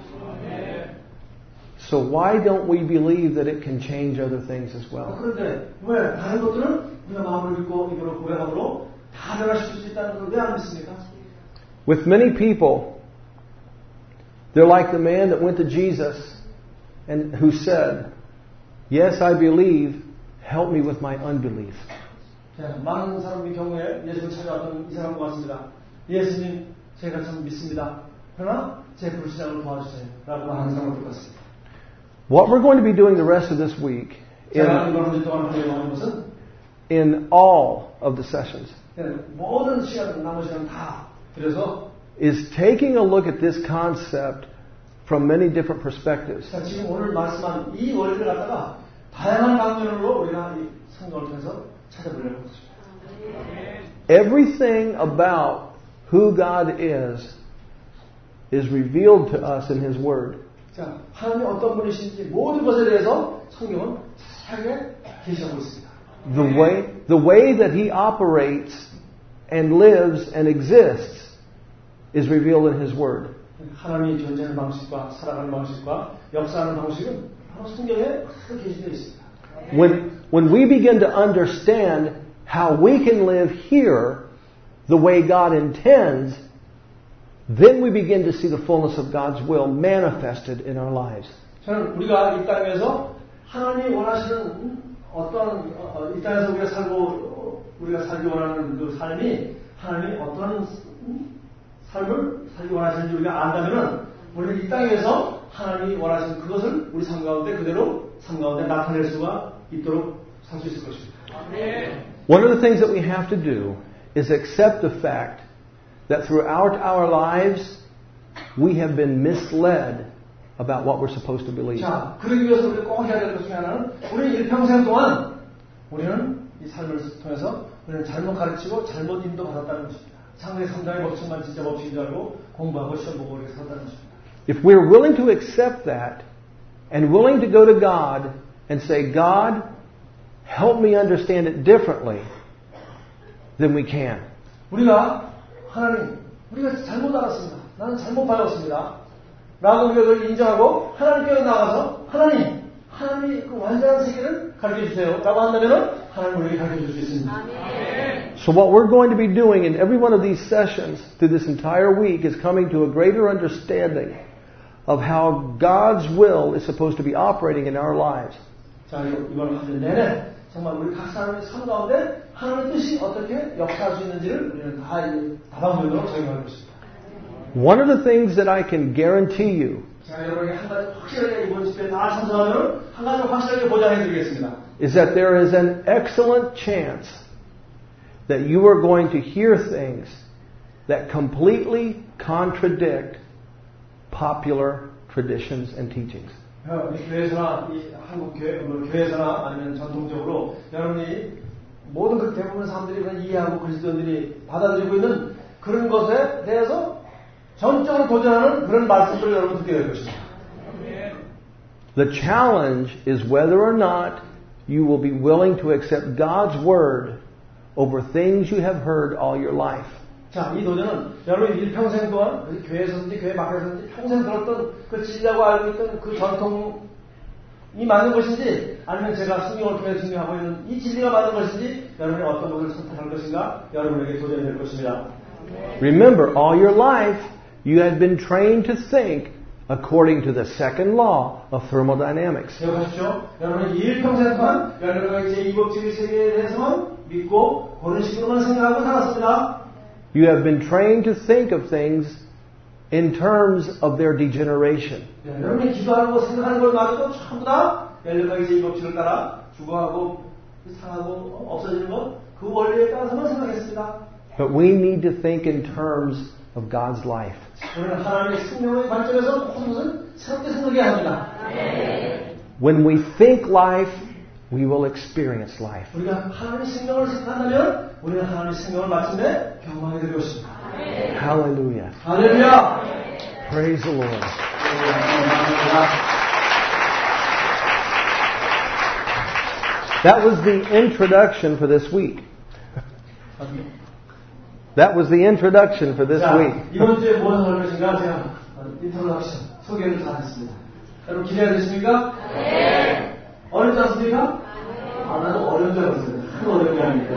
So why don't we believe that it can change other things as well? 그런데 왜 다른 것들은 우리가 마음으로 믿고 이거로 고백함으로 다 변화시킬 수 있다는 것을 왜 안 믿습니까? With many people, they're like the man that went to Jesus and who said, "Yes, I believe. Help me with my unbelief." 많은 사람의 경우에 예수를 찾아왔던 이 사람과 같습니다. 예수님, 제가 참 믿습니다. 그러나 제 불신앙을 도와주세요. 라고 하는 사람을 똑같습니다. What we're going to be doing the rest of this week in all of the sessions 모든 시간, 남은 시간 다 그래서 is taking a look at this concept from many different perspectives. 자, 지금 오늘 말씀한 이 원리를 갖다가 다양한 방면으로 우리가 이 성경을 통해서 찾아보려고 합니다. Everything about who God is revealed to us in His Word. 자, 하나님이 어떤 분이신지 모든 것에 대해서 성경은 자세하게 계시하고 있습니다. The way that He operates and lives and exists is revealed in His Word. 하나님이 존재하는 방식과 살아가는 방식과 역사하는 방식은 바로 성경에 계시되어 있습니다. When we begin to understand how we can live here the way God intends, then we begin to see the fullness of God's will manifested in our lives. 저는 우리가 이 땅에서 하나님이 원하시는 어떤 이 땅에서 우리가 살기 원하는 그 삶이 하나님이 어떤 삶을 살기 원하시는지 우리가 안다면은 우리는 이 땅에서 하나님이 원하시는 그것을 우리 삶 가운데 그대로 삶 가운데 나타낼 수가 있도록 살 수 있을 것입니다. One of the things that we have to do is accept the fact that throughout our lives we have been misled about what we're supposed to believe. 자, 그러기 위해서 우리가 꼭 해야 될 것 중에 하나는 우리는 일평생 동안 우리는 이 삶을 통해서 우리는 잘못 가르치고 잘못 인도받았다는 것입니다. 상대 상당의 법칙만 진짜 법칙인 줄 알고 공부하고 시험 보고 이렇게 살았다는 것입니다. If we're willing to accept that and willing to go to God and say, God, help me understand it differently, then we can. 우리가 하나님, 우리가 잘못 알았습니다. 나는 잘못 배웠습니다. 라고 우리가 그걸 인정하고 하나님께 나가서 하나님이 그 완전한 세계를 가르쳐 주세요. 라고 한다면 하나님 우리에게 가르쳐 줄 수 있습니다. So what we're going to be doing in every one of these sessions through this entire week is coming to a greater understanding of how God's will is supposed to be operating in our lives. 자, 이번 한 년 내내 정말 우리 각 사람의 삶 가운데 하나님의 뜻이 어떻게 역사할 수 있는지를 우리는 다 다방면으로 적용할 것입니다. One of the things that I can guarantee you 자, 여러분에게 한 가지 확실하게 이번 집회에 다 참석하면 한 가지 확실하게 보장해 드리겠습니다. is that there is an excellent chance that you are going to hear things that completely contradict popular traditions and teachings. 이 교회에서나 이 한국 교회에서나 아니면 전통적으로 여러분이 모든 그 대부분 사람들이 이해하고 그리스도인들이 받아들이고 있는 그런 것에 대해서 전적으로 도전하는 그런 말씀들을 여러분 듣게 될 것입니다. The challenge is whether or not you will be willing to accept God's word over things you have heard all your life. 자, 이 도전은 여러분 일평생 동안 교회에서든지 교회 밖에서든지 평생 들었던 그 진리라고 알고 있던 그 전통이 맞는 것인지 아니면 제가 성경을 통해 증명하고 있는 이 진리가 맞는 것인지 여러분이 어떤 것을 선택할 것인가 여러분에게 도전이 될 것입니다. Remember, all your life you had been trained to think according to the second law of thermodynamics. 기억하십시오. 여러분은 일평생 동안 여러 가지 제2법칙의 세계에 대해서만 믿고 그런 식으로만 생각하고 살았습니다. You have been trained to think of things in terms of their degeneration. 여러분이 기도하는 것, 생각하는 걸 가지고 전부 다 여러 가지 제2법칙을 따라 죽어가고 상하고 없어지는 것, 그 원리에 따라서만 생각했습니다. But we need to think in terms of God's life. 우리는 하나님의 생명의 관점에서 모든 것을 새롭게 생각해야 합니다. When we think life, we will experience life. 우리가 하나님의 생명을 생각한다면 우리는 하나님의 생명을 마침내 경험하게 될 것입니다. Hallelujah. 할렐루야. Praise the Lord. That was the introduction for this week. That was the introduction for this week. 이번 주에 뭘 할 것인가 제가 인트로덕션 소개를 다 했습니다. 여러분 기대하셨습니까? 네. 어렵지 않습니까? 아, 나도 어려운 줄 알았어요. 큰 어려운 게 아니에요.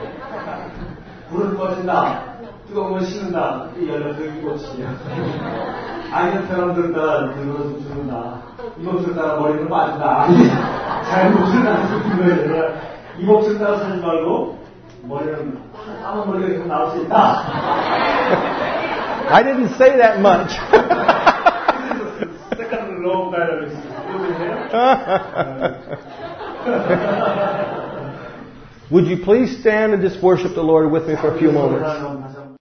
불을 꺼진다, 뜨거운 걸 식는다, 이 연락적인 것이에요. 아이들처럼 들다 들어서 죽는다. 이목줄 따라 머리는 빠진다. 잘못을 따라 죽는 거예요. 이목줄 따라 살지 말고 머리는 까만 머리가 계속 나올 수 있다. I didn't say that much. Second long dialogue. Would you please stand and just worship the Lord with me for a few moments?